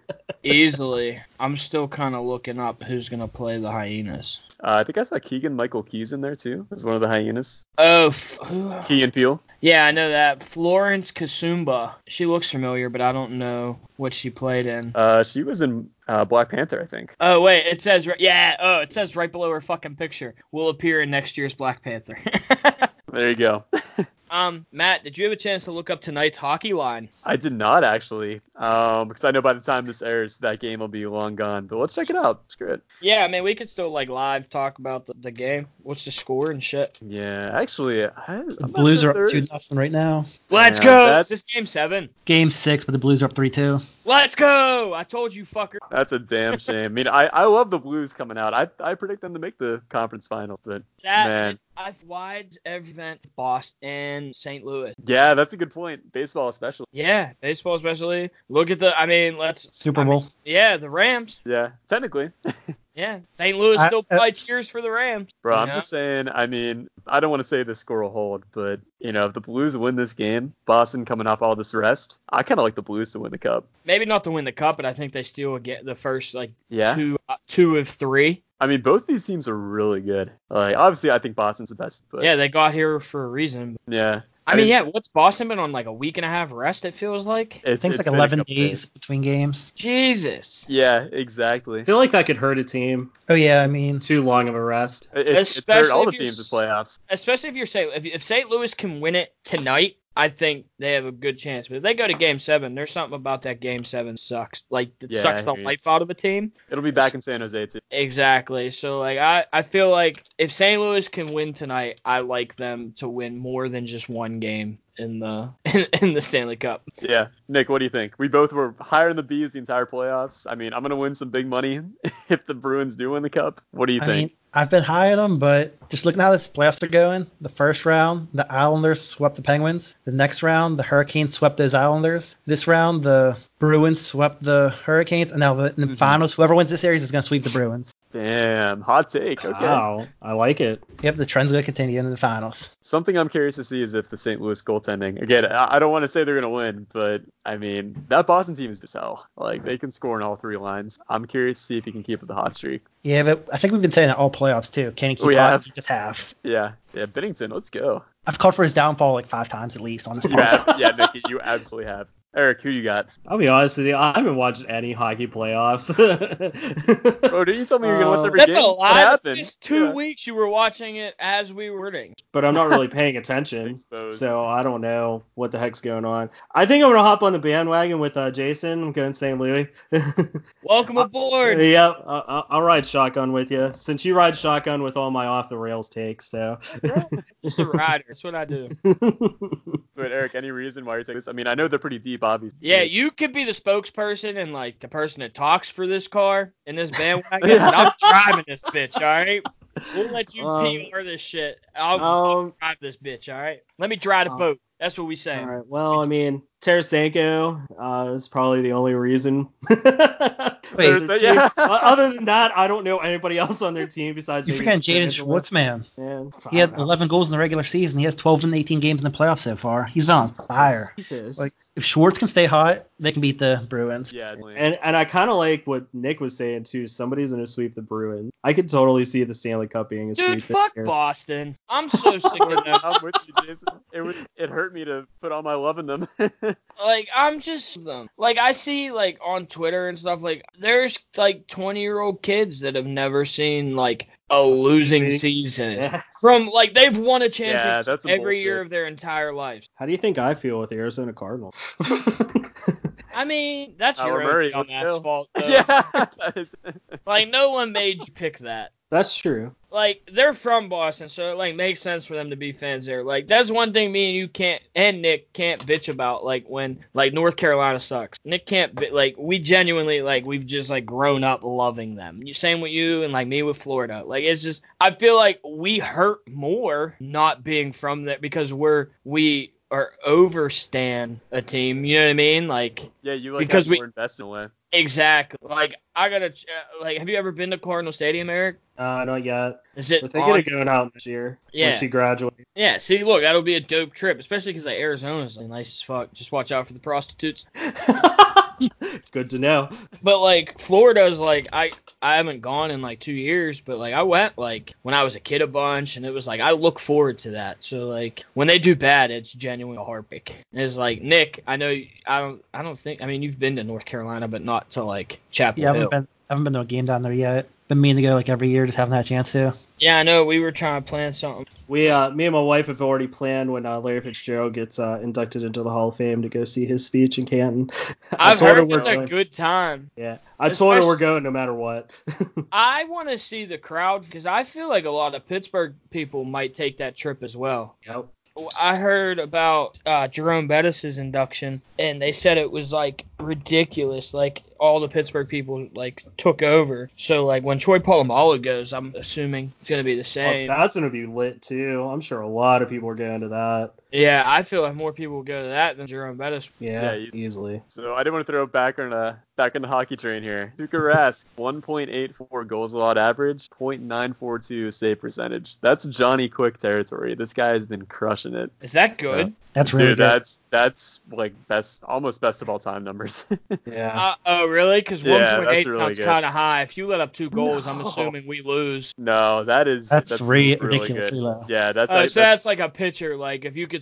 Easily. I'm still kind of looking up who's going to play the hyenas. Uh, I think I saw Keegan Michael Keys in there too as one of the hyenas. Oh, f- who- Key and Peele. yeah, I know that. Florence Kasumba. She looks familiar, but I don't know what she played in. Uh, she was in uh, Black Panther, I think. Oh, wait, it says, right, yeah, oh, it says right below her fucking picture, will appear in next year's Black Panther. There you go. um, Matt, did you have a chance to look up tonight's hockey line? I did not actually, um, because I know by the time this airs, that game will be long gone. But let's check it out. Screw it. Yeah, I mean, we could still, like, live talk about the, the game. What's the score and shit? Yeah, actually, I, I'm The not Blues sure are up they're- two nothing right now. Let's Yeah, go! that's- Is this game seven? Game six, but the Blues are up three two. Let's go! I told you, fucker. That's a damn shame. I mean, I, I love the Blues coming out. I I predict them to make the conference final, but That man, I've wide event Boston and Saint Louis. yeah, that's a good point. Baseball, especially. Yeah, baseball especially. Look at the. I mean, let's. Super I mean, Bowl. yeah, the Rams. Yeah, technically, Yeah, Saint Louis I- still uh, probably cheers for the Rams. bro. you I'm know? just saying. I mean, I don't want to say the score will hold, but you know, if the Blues win this game, Boston coming off all this rest, I kind of like the Blues to win the cup. Maybe not to win the cup, but I think they still get the first like Yeah. two, uh, two of three. I mean, both these teams are really good. Like, obviously, I think Boston's the best, but Yeah, they got here for a reason. yeah. I mean, yeah, what's Boston been on, like a week and a half rest, it feels like? I It's, think it's it's like been a eleven couple days between games. Jesus. Yeah, exactly. I feel like that could hurt a team. Oh yeah, I mean, Too long of a rest. It- It's, it's Especially hurt all the if you're teams in s- playoffs. Especially if you're Saint if, if Saint Louis can win it tonight, I think they have a good chance. But if they go to Game Seven, there's something about that Game Seven sucks. Like it Yeah, sucks I the hear you. life out of a team. It'll be back in San Jose too. Exactly. So like I, I feel like if Saint Louis can win tonight, I like them to win more than just one game in the in, in the Stanley Cup. Yeah, Nick, what do you think? We both were higher in the Bees the entire playoffs. I mean, I'm gonna win some big money if the Bruins do win the Cup. What do you I think? mean, I've been high on them, but just looking at how this playoffs are going, the first round, the Islanders swept the Penguins. The next round, the Hurricanes swept those Islanders. This round, the Bruins swept the Hurricanes. And now the, in the Mhm. finals, whoever wins this series is going to sweep the Bruins. Damn, hot take. Okay. Wow, I like it. Yep, the trend's going to continue into the finals. Something I'm curious to see is if the Saint Louis goaltending. Again, I I don't want to say they're gonna win, but I mean that Boston team is just hell. Like they can score in all three lines. I'm curious to see if he can keep up the hot streak. Yeah, but I think we've been saying it all playoffs, too. Can he keep We hot? have. He just have. Yeah, yeah, Bennington, let's go. I've called for his downfall like five times at least on this You podcast. have, yeah, Nicky, you absolutely have. Eric, who you got? I'll be honest with you, I haven't watched any hockey playoffs. Oh, didn't you tell me you're gonna watch Uh, every That's game? a What lie. happened? Just two Yeah. weeks you were watching it as we were recording. But I'm not really paying attention, Exposed. so I don't know what the heck's going on. I think I'm gonna hop on the bandwagon with uh, Jason. I'm going Saint Louis. Welcome aboard. Yep, I- I- I'll ride shotgun with you. Since you ride shotgun with all my off the rails takes, so. Just a rider. That's what I do. But Eric, any reason why you're taking this? I mean, I know they're pretty deep, obviously. Yeah, you could be the spokesperson and like the person that talks for this car in this bandwagon. And I'm driving this bitch, all right? We'll let you Um, P R this shit. I'll, I'll Um, drive this bitch, all right? Let me drive the um, boat. That's what we say. all right. Well, I mean, Tarasenko uh, is probably the only reason. Wait, For this yeah. team. O- Other than that, I don't know anybody else on their team besides. You're maybe forgetting Jaden D'Angelo. Schwartzman. Man, He I had don't know. eleven goals in the regular season. He has twelve and eighteen games in the playoffs so far. He's been on fire. Jesus. Like, if Schwartz can stay hot, they can beat the Bruins. Yeah, definitely. And and I kind of like what Nick was saying too. Somebody's gonna sweep the Bruins. I could totally see the Stanley Cup being a Dude, sweep. this fuck year. Boston. I'm so sick of them. I'm with you, Jason. It was it hurt me to put all my love in them. Like, I'm just them. Like, I see, like, on Twitter and stuff, like, there's, like, twenty-year-old kids that have never seen, like, a losing Losing. season. Yeah. From, like, they've won a championship that's some every bullshit. year of their entire lives. How do you think I feel with the Arizona Cardinals? I mean, that's Howard your Murray, own let's dumbass go. fault, though. yeah. that is- Like, no one made you pick that. That's true. Like, they're from Boston, so it, like, makes sense for them to be fans there. Like, that's one thing me and you can't, and Nick can't bitch about, like, when, like, North Carolina sucks. Nick can't, bi- like, we genuinely, like, we've just, like, grown up loving them. You Same with you and, like, me with Florida. Like, it's just, I feel like we hurt more not being from there because we're, we are overstand a team, you know what I mean? Like, yeah, you like Because have we- more invested in a way. exactly. Like, I gotta, ch- uh, like, have you ever been to Cardinal Stadium, Eric? Uh, not yet. Is it We're thinking on- of going out this year Yeah. when she graduates. Yeah, see, look, that'll be a dope trip, especially because like, Arizona's like, nice as fuck. Just watch out for the prostitutes. Good to know. But like Florida's like I I haven't gone in like two years, but like I went like when I was a kid a bunch, and it was like I look forward to that. So like when they do bad, it's genuinely a heartbreak. And it's like Nick, I know you- I don't I don't think I mean you've been to North Carolina, but not to like Chapel Yeah, I Hill. haven't been, I haven't been to a game down there yet. Been meaning to go like every year, just haven't had a chance to. Yeah, I know. We were trying to plan something. We, uh, me and my wife have already planned when uh, Larry Fitzgerald gets uh, inducted into the Hall of Fame to go see his speech in Canton. I I've told her heard we're it's a going. good time. Yeah, I told her Especially- we're going no matter what. I want to see the crowd because I feel like a lot of Pittsburgh people might take that trip as well. Yep. I heard about uh, Jerome Bettis' induction, and they said it was like ridiculous. Like all the Pittsburgh people like took over. So like when Troy Polamalu goes, I'm assuming it's gonna be the Oh, same. that's gonna be lit too. I'm sure a lot of people are going to that. Yeah, I feel like more people will go to that than Jerome Bettis. Yeah, Yeah, you- easily. So I did want to throw back on a back in the hockey train here. Tuukka Rask, one point eight four goals allowed average, zero point nine four two save percentage. That's Johnny Quick territory. This guy has been crushing it. Is that good? That's really Dude, good. that's that's like best, almost best of all time numbers. Yeah. Uh, oh, really? Because Yeah, one point eight that's really sounds good. kind of high. If you let up two goals, I'm No. assuming we lose. no, that is That's, that's re- really ridiculously good. low. Yeah, that's Oh, like so that's, like a pitcher. Like if you could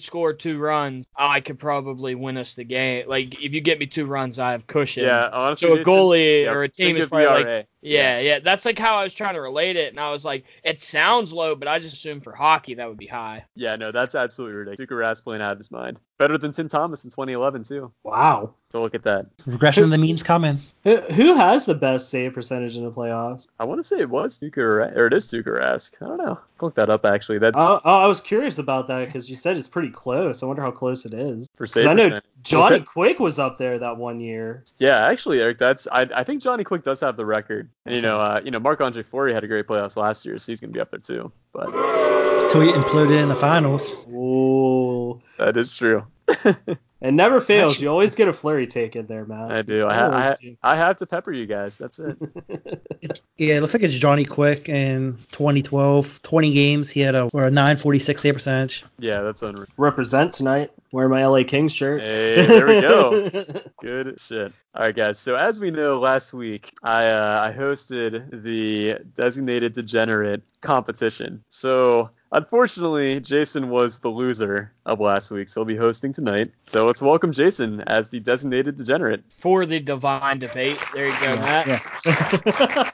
score two runs, I could probably win us the game. Like, if you get me two runs, I have cushion. Yeah, honestly. So a Jason, goalie yeah, or a team think is of probably like, E R A. yeah, yeah. That's like how I was trying to relate it. And I was like, it sounds low, but I just assumed for hockey that would be high. Yeah, no, that's absolutely ridiculous. Tuukka Rask playing out of his mind. Better than Tim Thomas in twenty eleven, too. Wow. So look at that. Regression of the mean's coming. Who, who has the best save percentage in the playoffs? I want to say it was Tuukka Rask, or it is Tuukka Rask. I don't know. I'll look that up, actually. That's Oh, oh, I was curious about that because you said it's pretty close. I wonder how close it is. for 'Cause save I know percentage. Johnny Okay. Quick was up there that one year. Yeah, actually, Eric, that's I, I think Johnny Quick does have the record. And you know, uh, you know, Marc-Andre Fleury had a great playoffs last year, so he's gonna be up there too. But Till he imploded in the finals. Ooh. that is true. It never fails. Actually- You always get a flurry take in there, Matt. I do. I, You ha- I, always ha- do. I have to pepper you guys. That's it. Yeah, it looks like it's Johnny Quick in twenty twelve. twenty games, he had a, or a nine forty-six save percentage. Yeah, that's unreal. Represent tonight. Wear my L A Kings shirt. Hey, there we go. Good shit. All right, guys. So as we know, last week I uh, I hosted the Designated Degenerate competition. So unfortunately, Jason was the loser of last week, so he'll be hosting tonight. So let's welcome Jason as the Designated Degenerate. For the divine debate. There you go, Matt. Yeah.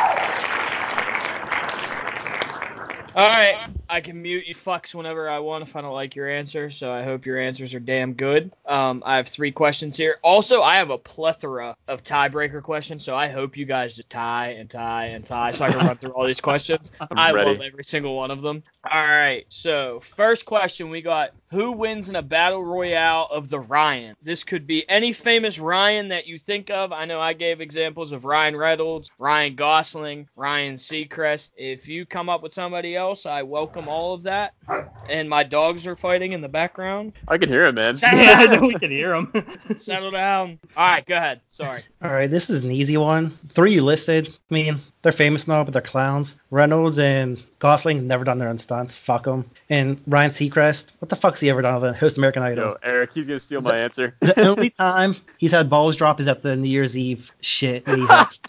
All right, I can mute you fucks whenever I want if I don't like your answer, so I hope your answers are damn good. Um, I have three questions here. Also, I have a plethora of tiebreaker questions, so I hope you guys just tie and tie and tie so I can run through all these questions. I ready. love every single one of them. All right, so first question we got, who wins in a battle royale of the Ryan? This could be any famous Ryan that you think of. I know I gave examples of Ryan Reynolds, Ryan Gosling, Ryan Seacrest. If you come up with somebody else, I welcome all of that. And my dogs are fighting in the background. I can hear him, man. Settle Yeah, I down. know we can hear him. Settle down. All right, go ahead. Sorry. All right, this is an easy one. Three you listed. I mean, they're famous now, but they're clowns. Reynolds and Gosling never done their own stunts. Fuck them. And Ryan Seacrest, what the fuck's he ever done other than host American Idol? Yo, Eric, he's gonna steal my answer. The only time he's had balls drop is at the New Year's Eve shit that he hosts.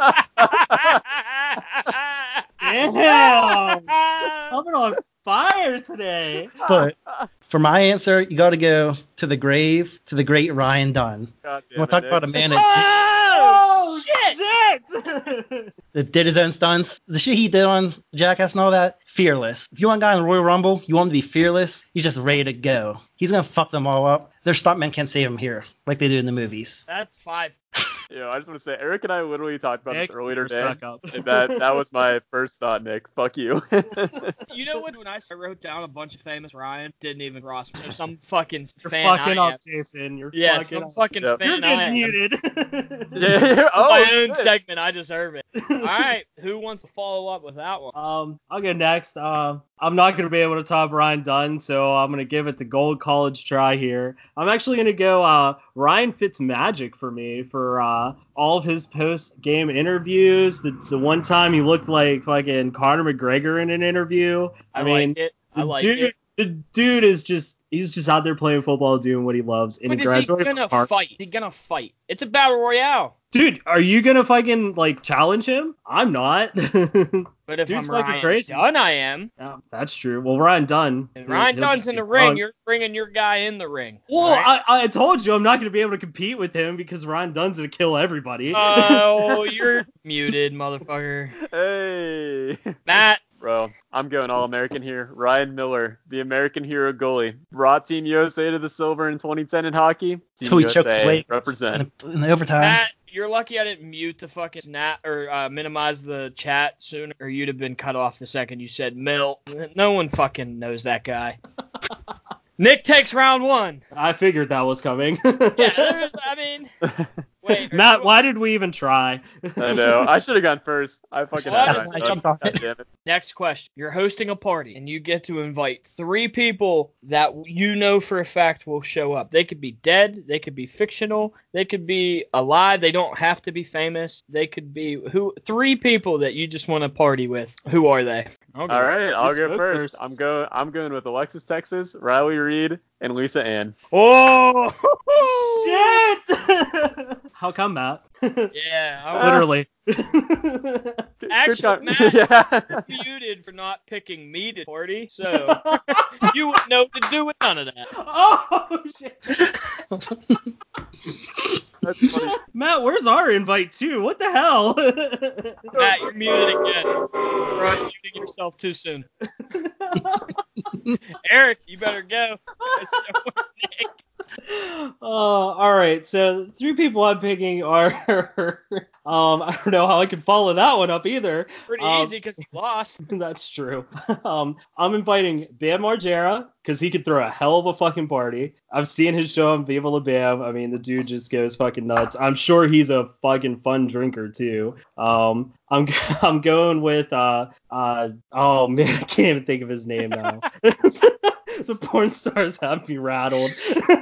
Damn! Coming on fire today. But for my answer, you got to go to the grave, to the great Ryan Dunn. God damn You want to talk it, about a Nick. man that, Oh, shit! Shit! that did his own stunts? The shit he did on Jackass and all that, fearless. If you want a guy in the Royal Rumble, you want him to be fearless, he's just ready to go. He's going to fuck them all up. Their stuntmen can't save him here, like they do in the movies. That's five. Yo, I just want to say, Eric and I literally talked about Nick, this earlier you're today. stuck up. And that that was my first thought, Nick. Fuck you. You know what? When I wrote down a bunch of famous Ryan, didn't even cross me. Some fucking You're fan fucking I am. up, Jason. You're Yeah, fucking some up. fucking Yep. You're fan I getting am. muted. yeah. Oh, Oh, my own shit. segment. I deserve it. All right, who wants to follow up with that one? Um, I'll go next. Um, I'm not going to be able to top Ryan Dunn, so I'm going to give it the gold college try here. I'm actually going to go uh, Ryan Fitzmagic for me for uh, all of his post-game interviews. The, the one time he looked like fucking Conor McGregor in an interview. I, I mean, like it. I the like dude, it. the dude is just, he's just out there playing football, doing what he loves. And But he is he graduated gonna from Harvard. fight? Is he gonna fight? It's a battle royale. Dude, are you going to fucking, like, challenge him? I'm not. But if Dude's I'm fucking Ryan crazy. Dunn, I am. Yeah, that's true. Well, Ryan Dunn. And he'll- Ryan he'll Dunn's just in be the ring. drunk. You're bringing your guy in the ring. Well, right? I, I told you I'm not going to be able to compete with him because Ryan Dunn's going to kill everybody. Oh, you're muted, motherfucker. Hey. Matt, Bro, I'm going All-American here. Ryan Miller, the American hero goalie. Brought Team U S A to the silver in twenty ten in hockey. Team Till he choked U S A Blake represent. in, in the overtime. Matt, you're lucky I didn't mute the fucking snap or uh, minimize the chat sooner, or you'd have been cut off the second you said Milt. No one fucking knows that guy. Nick takes round one. I figured that was coming. Yeah, there is. I mean, wait, are Matt, you- why did we even try? I know. I should have gone first. I fucking What? had I my jumped God off it. damn it. Next question. You're hosting a party and you get to invite three people that you know for a fact will show up. They could be dead. They could be fictional. They could be alive. They don't have to be famous. They could be who? Three people that you just want to party with. Who are they? Okay. All right, I'll You go spoke first. first. I'm go. I'm going with Alexis Texas, Riley Reed, and Lisa Ann. Oh! Shit! How come, Matt? Yeah, I Literally. Actually, Good Matt, yeah. you're muted for not picking me to party, so you wouldn't know what to do with none of that. Oh shit. That's funny. Matt, where's our invite too? What the hell? Matt, you're muted again. You're unmuting yourself too soon. Eric, you better go. It's Nick. Uh, all right, so three people I'm picking are um I don't know how I can follow that one up either. Pretty Um, easy because he lost. That's true. Um, I'm inviting Bam Margera because he could throw a hell of a fucking party. I've seen his show on Viva La Bam. I mean, the dude just goes fucking nuts. I'm sure he's a fucking fun drinker too. Um, I'm I'm going with uh uh oh man, I can't even think of his name now. The porn stars have me rattled.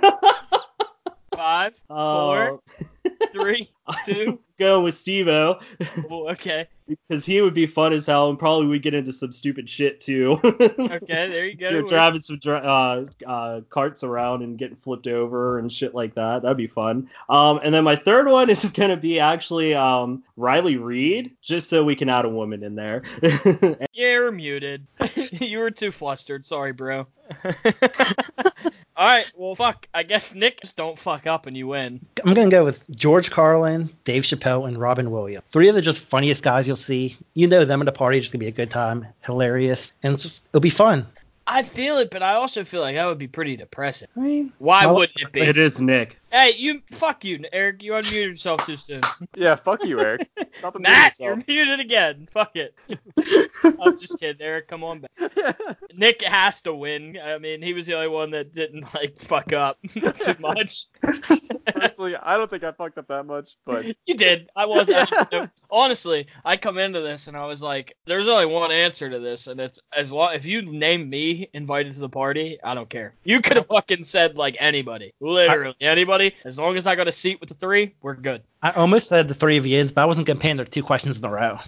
Five, four, Uh, three, two. Going with Steve-O. Oh, okay. Because he would be fun as hell, and probably we'd get into some stupid shit too. Okay, there you go. You're driving some dri- uh, uh, carts around and getting flipped over and shit like that. That'd be fun. Um, and then my third one is gonna be actually um, Riley Reid, just so we can add a woman in there. Yeah, you're muted. You were too flustered. Sorry, bro. All right, well, fuck. I guess Nick just don't fuck up and you win. I'm gonna go with George Carlin, Dave Chappelle, and Robin Williams. Three of the just funniest guys you'll see. You know them at a party. It's just gonna be a good time, hilarious, and it's just it'll be fun. I feel it, but I also feel like that would be pretty depressing. I mean, Why well, wouldn't it be? It is Nick. Hey, you fuck you, Eric. You unmuted yourself too soon. Yeah, fuck you, Eric. Stop admitting Matt, yourself. you're muted again. Fuck it. I'm just kidding, Eric. Come on back. Nick has to win. I mean, he was the only one that didn't like fuck up too much. Honestly, I don't think I fucked up that much, but You did. I was. I didn't know. Honestly, I come into this and I was like, "There's only one answer to this, and it's as long if you name me invited to the party, I don't care. You could have fucking said like anybody, literally anybody. As long as I got a seat with the three, we're good." I almost said the three of yins, but I wasn't gonna pay their two questions in a row.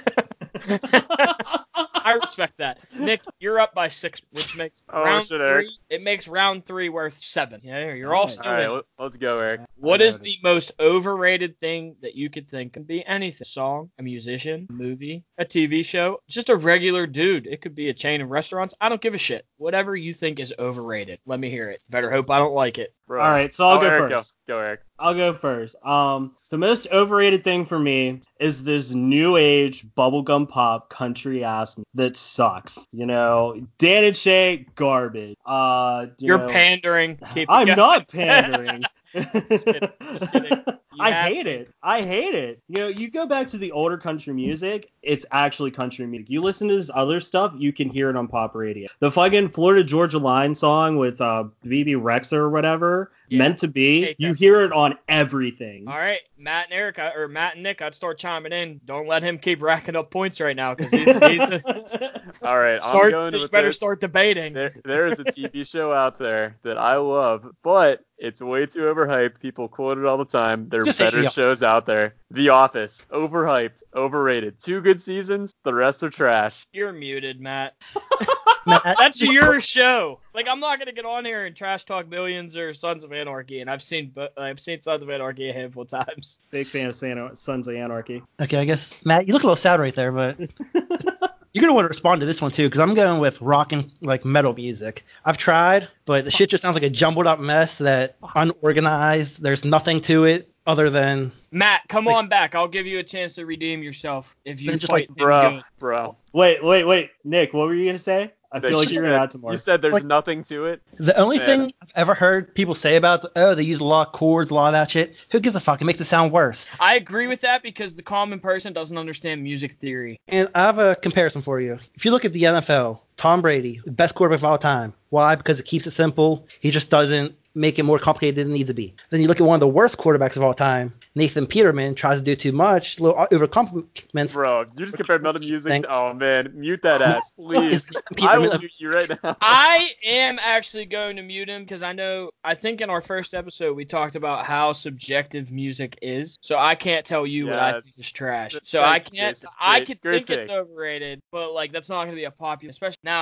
I respect that. Nick, you're up by six, which makes Oh, round shit, three. Eric. It makes round three worth seven. Yeah, you're all Nice. still all right, in. let- let's go, Eric. What I is noticed. the most overrated thing that you could think could be anything? A song, a musician, a movie, a T V show, just a regular dude. It could be a chain of restaurants. I don't give a shit. Whatever you think is overrated. Let me hear it. Better hope I don't like it. Bro. All right, so I'll Oh, go Eric, first. Go. go, Eric. I'll go first. Um, the most overrated thing for me is this new age bubblegum pop country ass music that sucks. You know, Dan and Shay, garbage. Uh, you You're know, pandering. Keep it I'm going. not pandering. Just kidding, just kidding. You I have hate to. it. I hate it. You know, you go back to the older country music, it's actually country music. You listen to this other stuff, you can hear it on pop radio. The fucking Florida Georgia Line song with uh, B B Rexa or whatever, Yeah. Meant to Be, Hate you that hear it on everything. All right, Matt and Eric, I- or Matt and Nick, I'd start chiming in. Don't let him keep racking up points right now because he's, he's a, All right, I'm start, going you with better this. start debating. There, there is a T V show out there that I love, but it's way too overhyped. People quote it all the time. There are Just say better The shows out there. The Office, overhyped, overrated. Two good seasons, the rest are trash. You're muted, Matt. Matt, That's your show. Like, I'm not gonna get on here and trash talk Millions or Sons of Anarchy, and I've seen, but I've seen Sons of Anarchy a handful of times. Big fan of Santa, Sons of Anarchy. okay, I guess Matt, you look a little sad right there, but you're gonna want to respond to this one too, because I'm going with rock and like metal music. I've tried, but the shit just sounds like a jumbled up mess that unorganized. There's nothing to it other than Matt, come Like- on back. I'll give you a chance to redeem yourself if you Then just fight like, him Bro, good. bro. Wait, wait, wait. Nick, what were you going to say? I That feel like you you're going to said- add some more. You said there's Like- nothing to it. the only Man. thing I've ever heard people say about oh they use a lot of chords, a lot of that shit. Who gives a fuck? It makes it sound worse. I agree with that because the common person doesn't understand music theory. And I have a comparison for you. If you look at the N F L, Tom Brady, the best quarterback of all time. Why? Because it keeps it simple. He just doesn't make it more complicated than it needs to be. Then you look at one of the worst quarterbacks of all time, Nathan Peterman, tries to do too much, a little over compliments. Bro, you just compared metal music. Thank- To, oh, man. Mute that ass, please. Peterman- I will mute you right now. I am actually going to mute him because I know, I think in our first episode we talked about how subjective music is. So I can't tell you what I Yes. think is trash. Th- So thank I you, can't, Jason. I Great- could great think it's take. overrated, but like that's not going to be a popular, especially now.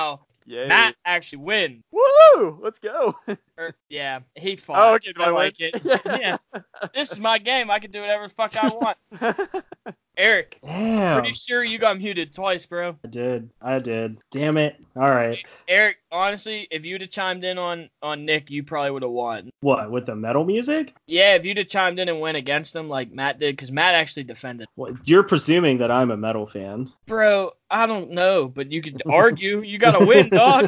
Yay. Matt actually win. Woo! Let's go. Or, yeah, he fought. Oh, okay. Do I I like win? it. Yeah, this is my game. I can do whatever the fuck I want. Eric, Damn. pretty sure you got muted twice, bro. I did. I did. Damn it. All right. Eric, honestly, if you'd have chimed in on, on Nick, you probably would have won. What, with the metal music? Yeah, if you'd have chimed in and went against him like Matt did, because Matt actually defended. Well, you're presuming that I'm a metal fan. Bro, I don't know, but you could argue. You gotta win, dog.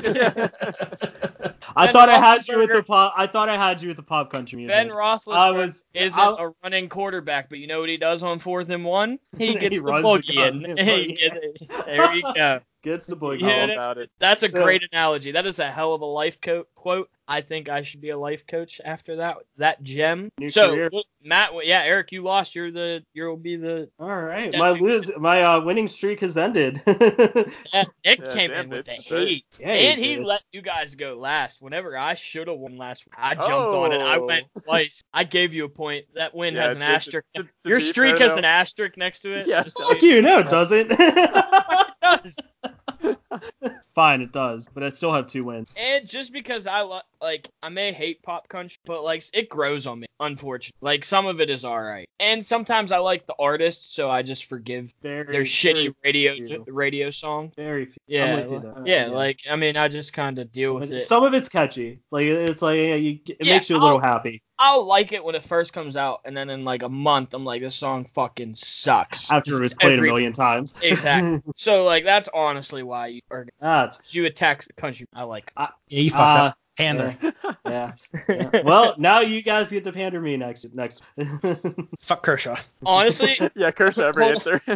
I Ben thought I had you with the Roethlisberger- pop. I thought I had you with the pop country music. Ben Roethlisberger I was- isn't I'll- a running quarterback, but you know what he does on fourth and one? He He gets the runs the boogie in. goddamn He boogie. gets- There you go. Gets the boy. You All hit it. about it. That's a So- great analogy. That is a hell of a life co- quote. I think I should be a life coach after that that gem. New so career. well, Matt, yeah, Eric, you lost. You're the you'll be the All right, Yeah, my dude. lose, my uh, winning streak has ended. yeah, Nick Yeah, came damn, in with the bitch, that's right. heat. Yeah, and he he did. let you guys go last. Whenever I should have won last week, I jumped on it. I Oh. went twice. I gave you a point. That win Yeah, has an to- to- asterisk. to- to Your be streak fair, has though- an asterisk next to it. Yeah. just so Fuck you! No, it doesn't. It does. Fine, it does, but I still have two wins. And just because I lo- like, I may hate pop country, but like, it grows on me. Unfortunately, like some of it is all right, and sometimes I like the artists, so I just forgive Very, their shitty very radio few. radio song. Very few. Yeah, I'm with you, li- though. yeah, like I mean, I just kind of deal with it. Some of it's catchy. Like it's like yeah, you, it Yeah, makes you a little I'll- happy I'll like it when it first comes out, and then in like a month, I'm like, this song fucking sucks. after it was played Every- a million times. Exactly. So like, that's honestly why you are That's you attack the country. I like. Yeah, you fucked uh, up. Pander. yeah. yeah. Well, now you guys get to pander me next next. Fuck Kershaw. Honestly, Yeah, Kershaw every Hold- answer.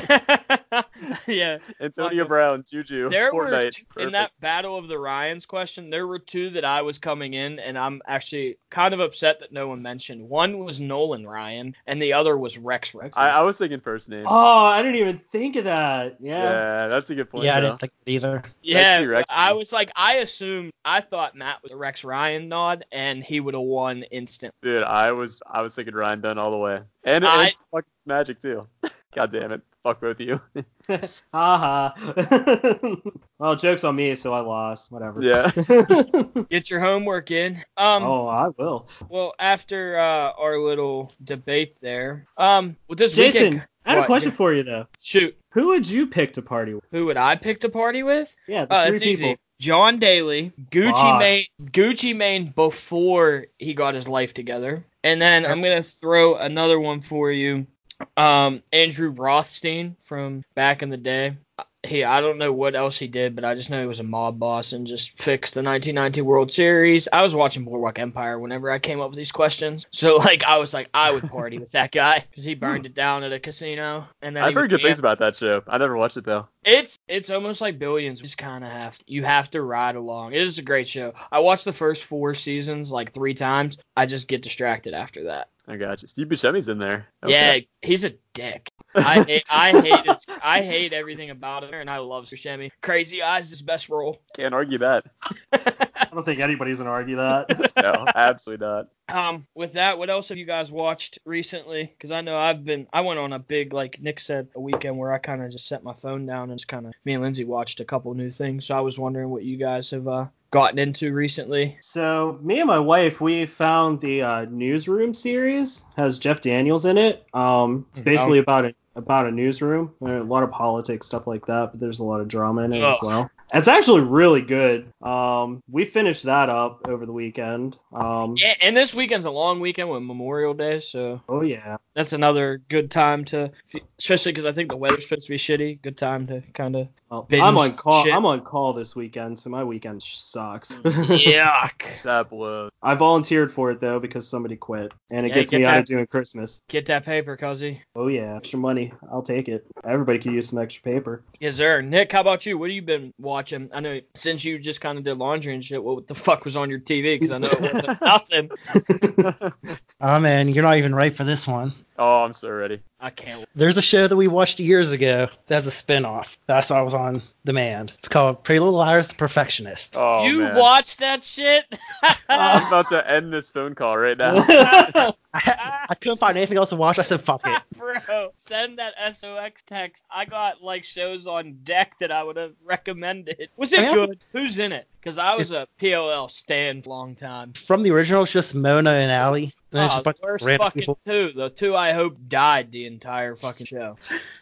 yeah. Antonio Brown, Juju, There were Fortnite. two, in Perfect. that battle of the Ryans question, there were two that I was coming in, and I'm actually kind of upset that no one mentioned. One was Nolan Ryan, and the other was Rex Ryan. I, I was thinking first names. Oh, I didn't even think of that. Yeah. yeah, that's a good point. Yeah, I though. didn't think it either. Yeah, Rexy, Rexy. I was like, I assumed, I thought Matt was a Rex Ryan nod, and he would have won instant. Dude, I was I was thinking Ryan Dunn all the way, and, I- and fucking Magic too. God damn it, fuck both of you. Haha. Well, joke's on me, so I lost. Whatever. Yeah. Get your homework in. Um, Oh, I will. well, after uh, our little debate there, um, with this Jason, weekend, I had a What? question Yeah. for you though. shoot, Who would you pick to party with? who would I pick to party with? Yeah, the Oh, three it's people. easy. John Daly, Gucci Fuck. Mane, Gucci Mane before he got his life together, and then I'm gonna throw another one for you. Um, Andrew Rothstein from back in the day. He, I don't know what else he did, but I just know he was a mob boss and just fixed the nineteen ninety World Series. I was watching Boardwalk Empire whenever I came up with these questions, so like I was like, I would party with that guy because he burned it down at a casino, and then I've he was heard good being- things about that show. I never watched it though. It's it's almost like Billions. You just kind of have to, you have to ride along. It is a great show. I watched the first four seasons like three times. I just get distracted after that. I got you. Steve Buscemi's in there. Yeah, Okay. he's a dick. I hate, I hate his, I hate everything about him, and I love Buscemi. Crazy Eyes is his best role. Can't argue that. I don't think anybody's gonna argue that. No, absolutely not. Um, with that, what else have you guys watched recently? Because I know I've been, I went on a big, like Nick said, a weekend where I kind of just set my phone down and just kind of, me and Lindsay watched a couple new things. So I was wondering what you guys have uh, gotten into recently. So me and my wife, we found the uh, Newsroom series. Has Jeff Daniels in it. Um, it's basically about a about a newsroom. There are a lot of politics stuff like that, but there's a lot of drama in it as Ugh. well. It's actually really good. Um, we finished that up over the weekend. Um, Yeah, and this weekend's a long weekend with Memorial Day, so oh yeah. that's another good time to, especially because I think the weather's supposed to be shitty. Good time to kind of Well, Binge I'm on call. shit. I'm on call this weekend, so my weekend sucks. yuck. That blows. I volunteered for it though because somebody quit, and it Yeah, gets get me out that- of doing Christmas. Get that paper, cuzzy. Oh yeah, extra money. I'll take it. Everybody could use some extra paper. Yes, sir. Nick, how about you? What have you been watching? I know since you just kind of did laundry and shit, what the fuck was on your T V? Because I know it wasn't nothing. Oh man, you're not even right for this one. Oh, I'm so ready. I can't. wait. There's a show that we watched years ago that has a spin-off that I saw was on demand. It's called Pretty Little Liars: The Perfectionist. Oh, you man. watched that shit? I'm about to end this phone call right now. I, ha- I couldn't find anything else to watch. I said, fuck it. Bro, send that S O X text. I got like shows on deck that I would have recommended. Was it I mean, good? Who's in it? Because I was It's- a P O L stan for a long time. From the original, it's just Mona and Allie. And then it's Oh, just a bunch the of worst random fucking people. two. The two I hope died the entire fucking show.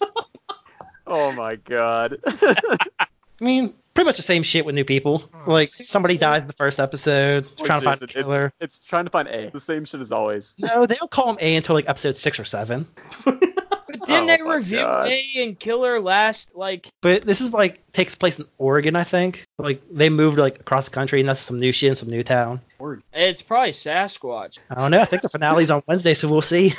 Oh my god. I mean, pretty much the same shit with new people. Oh, Like, season somebody two? dies in the first episode, Look, trying to find Jason, a killer. It's, it's trying to find A. The same shit as always. No, they don't call him A until like episode six or seven. But didn't Oh they my review God. A and Killer last, like, But this is like takes place in Oregon, I think. Like they moved like across the country, and that's some new shit in some new town. it's probably Sasquatch. I don't know. I think the finale's on Wednesday, so we'll see.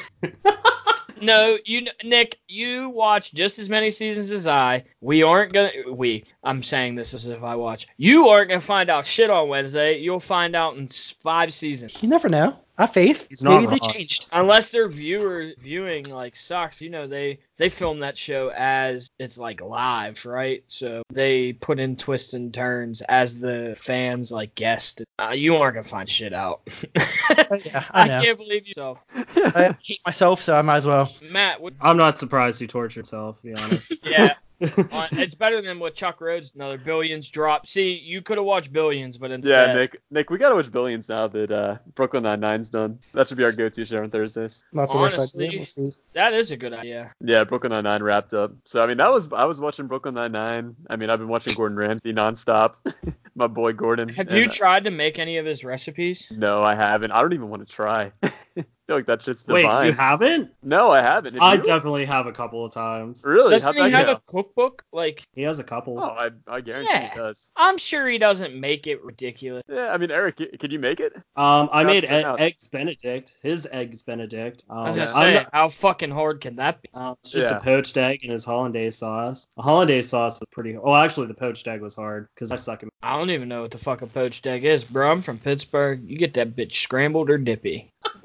No, you, Nick, you watch just as many seasons as I. We aren't gonna. We. I'm saying this as if I watch. You aren't gonna find out shit on Wednesday. You'll find out in s- five seasons. You never know. I have faith. He's not Maybe they wrong. changed. Unless their viewer viewing like sucks, you know they they film that show as it's like live, right? So they put in twists and turns as the fans like guessed. Uh, you aren't gonna find shit out. Yeah, I I know. can't believe yourself, I hate myself, so I might as well. Matt. What, I'm not surprised he tortured himself, to be honest. yeah, on, it's better than what Chuck Rhodes. Another Billions drop. See, you could have watched Billions, but instead, Yeah, Nick. Nick, we gotta watch Billions now that uh, Brooklyn Nine-Nine's done. That should be our go-to show on Thursdays. Not the worst Honestly, idea. We'll see. that is a good idea. Yeah, Brooklyn Nine-Nine wrapped up. So I mean, that was I was watching Brooklyn Nine-Nine. I mean, I've been watching Gordon Ramsay nonstop. My boy Gordon. Have And, you uh, tried to make any of his recipes? No, I haven't. I don't even want to try. I feel like that shit's Wait, divine. you haven't? No, I haven't. Have I you? definitely have a couple of times. Really? Doesn't How'd he that have go? a cookbook? Like, He has a couple. Oh, I, I guarantee Yeah. he does. I'm sure he doesn't make it ridiculous. Yeah, I mean, Eric, y- could you make it? Um, I How'd made it turn e- out? eggs Benedict. His eggs Benedict. Um, I was gonna Yeah. I'm say, not- how fucking hard can that be? uh, it's just Yeah. a poached egg and his hollandaise sauce. The hollandaise sauce was pretty. Oh, actually, the poached egg was hard because I suck at. I don't even know what the fuck a poached egg is, bro. I'm from Pittsburgh. You get that bitch scrambled or dippy.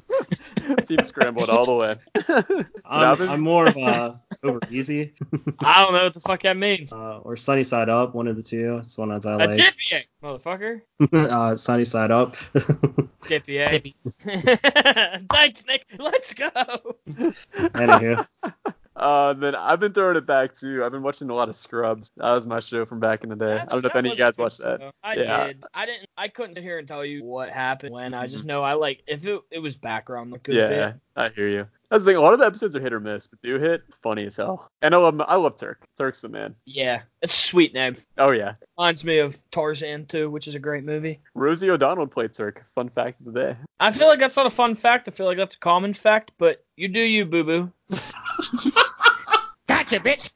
Team scrambled all the way. I'm, Robin? I'm more of a over easy I don't know what the fuck that means. uh, or sunny side up. One of the two. It's one as I A like. dippy egg, motherfucker. uh, sunny side up. Dippy egg. Dippy. Thanks, Nick. Let's go. Anywho, Uh, then I've been throwing it back too. I've been watching a lot of Scrubs. That was my show from back in the day. I don't know if That any of was you a guys good watched that. show. I Yeah. did. I didn't. I couldn't sit here and tell you what happened when. I Mm-hmm. just know I like if it it was background. A good Yeah, bit. I hear you. That's the thing. A lot of the episodes are hit or miss, but do hit, funny as hell. And I love, I love Turk. Turk's the man. Yeah, it's a sweet name. Oh yeah, Reminds me of Tarzan too, which is a great movie. Rosie O'Donnell played Turk. Fun fact of the day. I feel like that's not a fun fact. I feel like that's a common fact, but you do you, boo boo. Gotcha, bitch.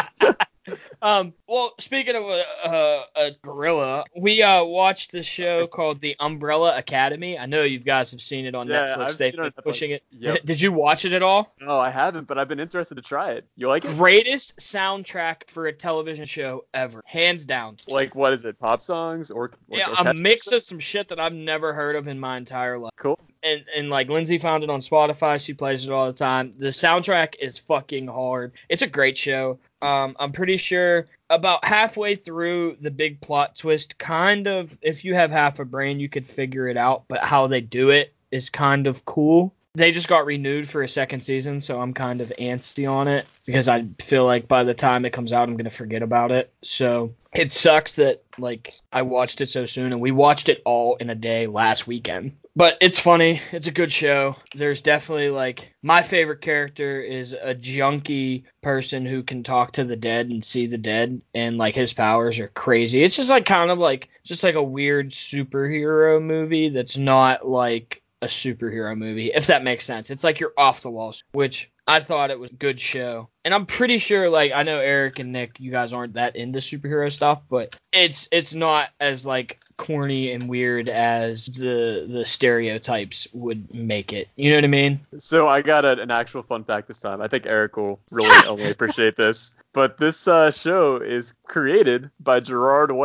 um. Well, speaking of a, a, a gorilla, we uh watched the show called The Umbrella Academy. I know you guys have seen it on Yeah, Netflix. I've They've seen it on been pushing Netflix. it. Yep. Did you watch it at all? No, I haven't, but I've been interested to try it. You like it? Greatest soundtrack for a television show ever, hands down. Like what is it? Pop songs or like Yeah, a orchestral mix stuff? of some shit that I've never heard of in my entire life. Cool. And and like Lindsay found it on Spotify. She plays it all the time. The soundtrack is fucking hard. It's a great show. Um, I'm pretty sure about halfway through the big plot twist, kind of, if you have half a brain, you could figure it out. But how they do it is kind of cool. They just got renewed for a second season, so I'm kind of antsy on it because I feel like by the time it comes out, I'm going to forget about it. So it sucks that like I watched it so soon, and we watched it all in a day last weekend. But it's funny. It's a good show. There's definitely like my favorite character is a junkie person who can talk to the dead and see the dead, and like his powers are crazy. It's just like kind of like just like a weird superhero movie that's not like a superhero movie, if that makes sense. It's like you're off the walls, which I thought it was a good show. And I'm pretty sure, like, I know Eric and Nick, you guys aren't that into superhero stuff, but it's it's not as, like, corny and weird as the the stereotypes would make it. You know what I mean? So I got a, an actual fun fact this time. I think Eric will really only appreciate this. But this uh, show is created by Gerard Way.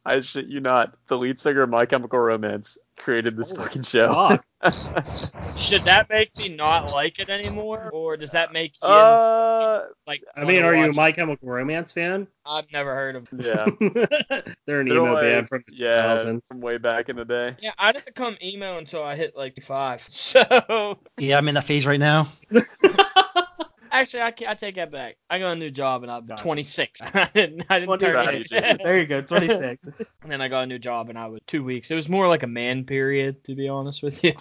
I shit you not. The lead singer of My Chemical Romance created this Holy fucking show. fuck. Should that make me not like it anymore, or does that make Ian uh, like? I mean, are wanna you a watch My it? Chemical Romance fan? I've never heard of. yeah. They're an They're emo like, band from the yeah, two thousands. from way back in the day. Yeah, I didn't become emo until I hit like five. So Yeah, I'm in that phase right now. actually, I, can't, I take that back. I got a new job and I'm Gotcha. twenty-six. I didn't, I didn't turn Proud of you, it. Jason. There you go, twenty-six. And then I got a new job and I was two weeks. It was more like a man period, to be honest with you.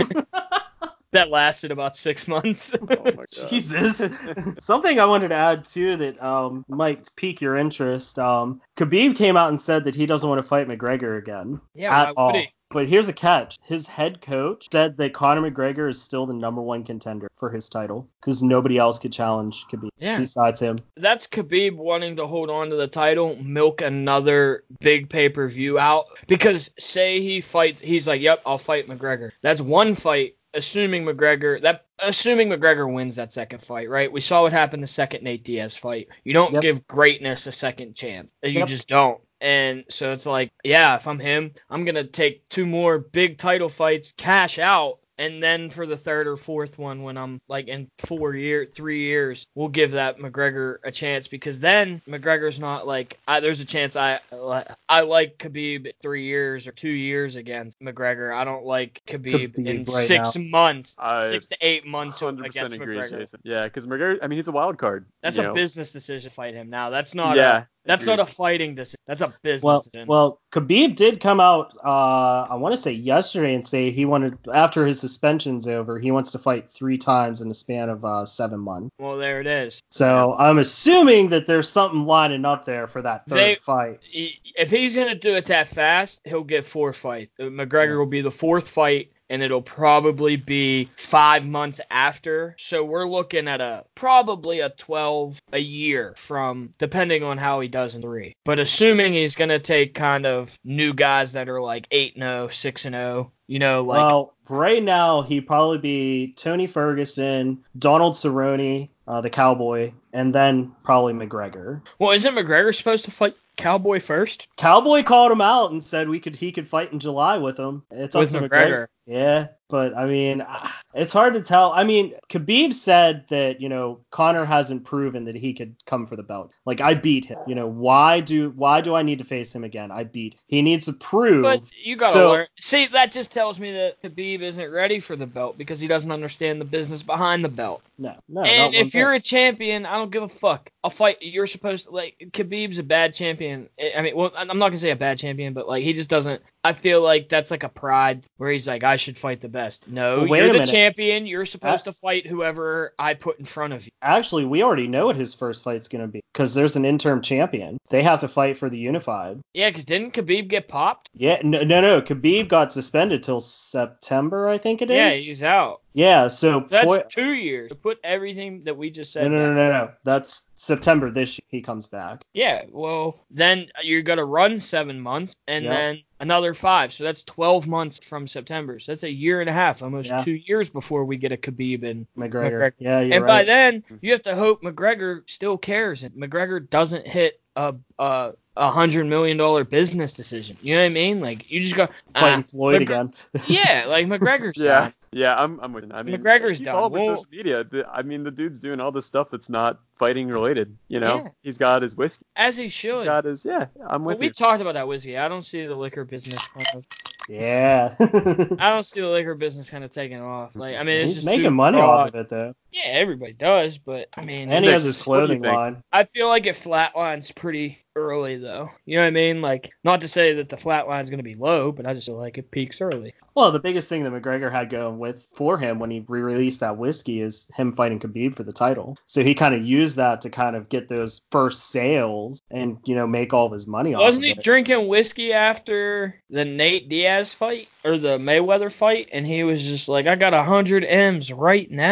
That lasted about six months. Oh my god. Jesus. Something I wanted to add too that um, might pique your interest. Um, Khabib came out and said that he doesn't want to fight McGregor again Yeah, at why would all. he? But here's a catch: his head coach said that Conor McGregor is still the number one contender for his title because nobody else could challenge Khabib Yeah. besides him. That's Khabib wanting to hold on to the title, milk another big pay-per-view out. Because say he fights, he's like, yep, I'll fight McGregor. That's one fight, assuming McGregor, that assuming McGregor wins that second fight, right? We saw what happened the second Nate Diaz fight. You don't Yep. give greatness a second chance. You Yep. just don't. And so it's like, yeah, if I'm him, I'm going to take two more big title fights, cash out, and then for the third or fourth one, when I'm like in four year, three years, we'll give that McGregor a chance because then McGregor's not like I, there's a chance I I like Khabib three years or two years against McGregor. I don't like Khabib, Khabib in right six months, I six to eight months one hundred percent against agree, McGregor. Jason. Yeah, because McGregor, I mean, he's a wild card. That's you a know. business decision to fight him now. That's not Yeah, a that's agreed. not a fighting decision. That's a business Well, decision. well, Khabib did come out. Uh, I want to say yesterday and say he wanted after his suspension's over, he wants to fight three times in the span of uh, seven months. Well, there it is. So I'm assuming that there's something lining up there for that third They- fight. He- If he's gonna do it that fast, he'll get four fights. McGregor Yeah. will be the fourth fight, and it'll probably be five months after. So we're looking at a probably a twelve a year from depending on how he does in three. But assuming he's gonna take kind of new guys that are like eight and zero, six and zero. You know, like Well, right now he'd probably be Tony Ferguson, Donald Cerrone, uh, the Cowboy, and then probably McGregor. well, isn't McGregor supposed to fight Cowboy first? Cowboy called him out and said we could he could fight in July with him. It's up With to McGregor. McGregor. Yeah, but I mean, ah, it's hard to tell. I mean, Khabib said that you know Conor hasn't proven that he could come for the belt. Like I beat him. You know why do why do I need to face him again? I beat. He needs to prove. But you gotta So- learn. See, that just tells me that Khabib isn't ready for the belt because he doesn't understand the business behind the belt. No, no. and not one if you're bit. a champion, I don't give a fuck. I'll fight. You're supposed to, like, Khabib's a bad champion. I I mean, well, I'm not gonna say a bad champion, but like he just doesn't. I feel like that's like a pride where he's like, I should fight the best. No, Well, wait you're a the minute. champion. You're supposed Uh, to fight whoever I put in front of you. Actually, we already know what his first fight's going to be because there's an interim champion. They have to fight for the unified. Yeah, because didn't Khabib get popped? Yeah, no, no, no. Khabib got suspended till September, I think it is. Yeah, he's out. Yeah, so That's Poi- two years. To put everything that we just said. no, no, back. no, no, no. That's September this year. He comes back. Yeah, well, then you're going to run seven months and Yep. then another five. So that's twelve months from September. So that's a year and a half, almost Yeah. two years before we get a Khabib and McGregor. McGregor. Yeah, you're and by right. then, you have to hope McGregor still cares and McGregor doesn't hit a a a hundred million dollar business decision. You know what I mean? Like you just go Fighting ah, Floyd McGre- again. yeah, like McGregor's Yeah, done. yeah, I'm, I'm with you. I mean, McGregor's keep done. all over Well- social media. The, I mean, the dude's doing all this stuff that's not fighting related. You know, Yeah. he's got his whiskey. As he He's should. got his. Yeah, I'm Well, with we you. talked about that whiskey. I don't see the liquor business kind of. Yeah. I don't see the liquor business kind of taking off. Like, I mean, it's He's just making too money broad. off of it though, Yeah, everybody does, but I mean, and he it's- has his what do you clothing think? line. I feel like it flatlines pretty early, though. You know what I mean? Like, not to say that the flatline's going to be low, but I just feel like it peaks early. Well, the biggest thing that McGregor had going with for him when he re-released that whiskey is him fighting Khabib for the title. So he kind of used that to kind of get those first sales and you know make all of his money off Wasn't of he it. drinking whiskey after the Nate Diaz fight or the Mayweather fight? And he was just like, I got one hundred M's right now.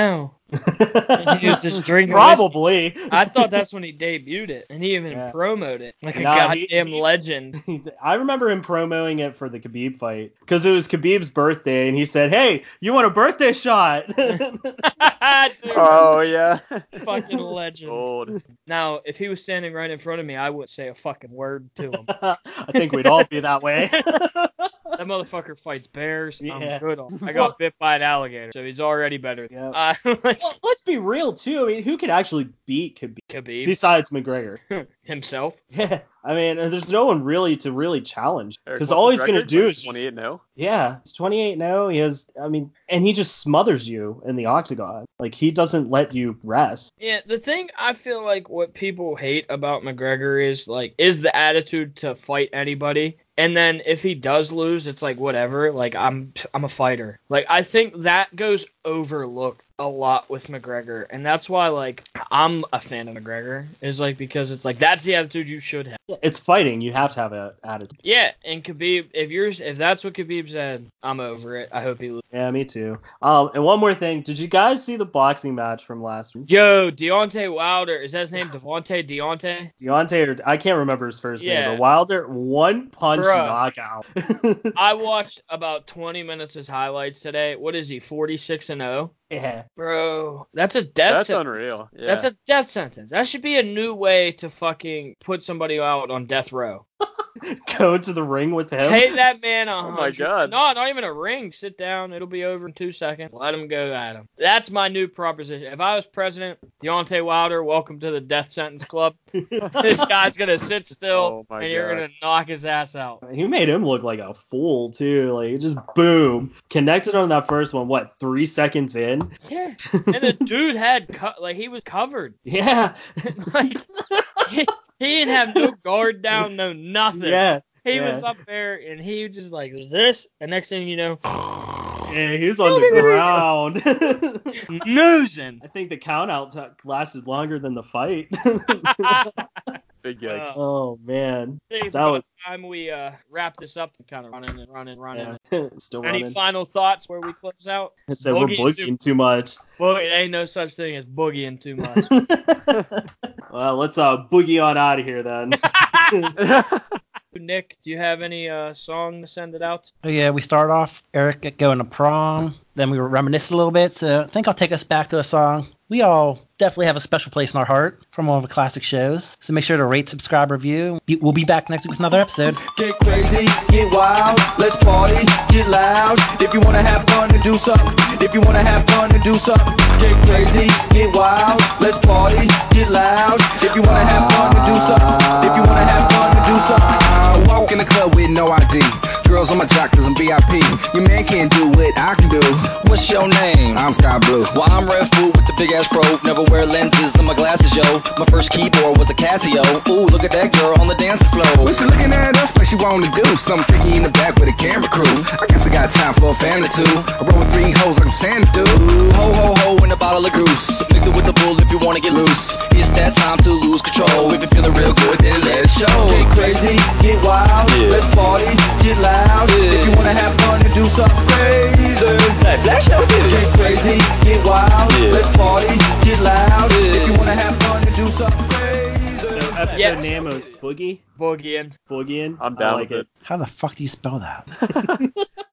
He was just drinking whiskey. Probably. I thought that's when he debuted it, and he even Yeah. promoted it like a Nah, he- goddamn he- legend. I remember him promoting it for the Khabib fight because it was Khabib's birthday, and he said, "Hey, you want a birthday shot?" Dude, Oh yeah. fucking legend. Old. Now, if he was standing right in front of me, I wouldn't say a fucking word to him. I think we'd all be that way. That motherfucker fights bears. Yeah. I'm good on. I got bit by an alligator, so he's already better. Yeah. Uh, like Well, let's be real too. I mean, who could actually beat Khabib Khabib besides McGregor? himself. Yeah, I mean, there's no one really to really challenge Eric, because what's all his he's gonna record? do Like is just- twenty-eight no. yeah, it's twenty-eight now. He has, I mean, and he just smothers you in the octagon. Like he doesn't let you rest. Yeah, the thing I feel like what people hate about McGregor is like is the attitude to fight anybody. And then if he does lose, it's like whatever. Like I'm I'm a fighter. Like I think that goes overlooked a lot with McGregor, and that's why like I'm a fan of McGregor. Is like because it's like that's the attitude you should have. It's fighting. You have to have an attitude. Yeah, and Khabib, if you're if that's what Khabib said, I'm over it. I hope he loses. Yeah, me too. Um, and one more thing. Did you guys see the boxing match from last week? Yo, Deontay Wilder, is that his name? Devontae Deontay? Deontay, or I can't remember his first Yeah. name, but Wilder, one punch Bruh. knockout. I watched about twenty minutes of his highlights today. What is he, forty-six and oh? Yeah. Bro, that's a death That's sentence. unreal. Yeah. That's a death sentence. That should be a new way to fucking put somebody out on death row. Go to the ring with him. Pay that man a Oh hundred. my God. No, not even a ring. Sit down. It'll be over in two seconds. Let him go at him. That's my new proposition. If I was president, Deontay Wilder, welcome to the death sentence club. This guy's gonna sit still, Oh my and you're God. gonna knock his ass out. He made him look like a fool too. Like just boom, connected on that first one. What, three seconds in? Yeah, and the dude had co- like he was covered. Yeah, Like he, he didn't have no guard down, no nothing. yeah, He yeah. was up there, and he was just like this. And next thing you know, yeah. He was on the ground. noosing. I think the count out t- lasted longer than the fight. Big yikes. Oh man, I think it's that about was time we uh, wrap this up and kind of running and running, running. yeah. Still Any running. final thoughts where we close out? I said we're Boogieing boogieing too much. Well, it ain't no such thing as boogieing too much. Well, let's uh boogie on out of here then. Nick, do you have any uh, song to send it out? Oh, yeah, we start off Eric going to prom. Then we were reminiscing a little bit. So I think I'll take us back to a song we all definitely have a special place in our heart from one of the classic shows. So make sure to rate, subscribe, review. Be- We'll be back next week with another episode. Get crazy, get wild, let's party, get loud. If you wanna have fun and do something, if you wanna have fun and do something, get crazy, get wild, let's party, get loud. If you wanna have fun and do something, if you wanna have fun and do something. I walk in the club with no I D. Girls on my jock cause I'm V I P. Your man can't do what I can do. What's your name? I'm Sky Blue. Well, I'm Red Food with the big ass pro. Never wear lenses in my glasses, yo. My first keyboard was a Casio. Ooh, look at that girl on the dance floor. Well, she looking at us like she wanted to do something freaky in the back with a camera crew. I guess I got time for a family too. I roll with three hoes like I'm Santa do. Ho, ho, ho, and a bottle of goose. Mix it with the bull if you wanna get loose. It's that time to lose control. If you're feeling real good, then let it show. Get crazy, get wild, let's party, get loud. If you wanna have fun and do something crazy, flash your titties. Get crazy, get wild, let's party, get loud. If you wanna have fun and do something crazy. So episode Yes. name was Boogie. Boogieing. Boogieing. I'm I down like with it. How the fuck do you spell that?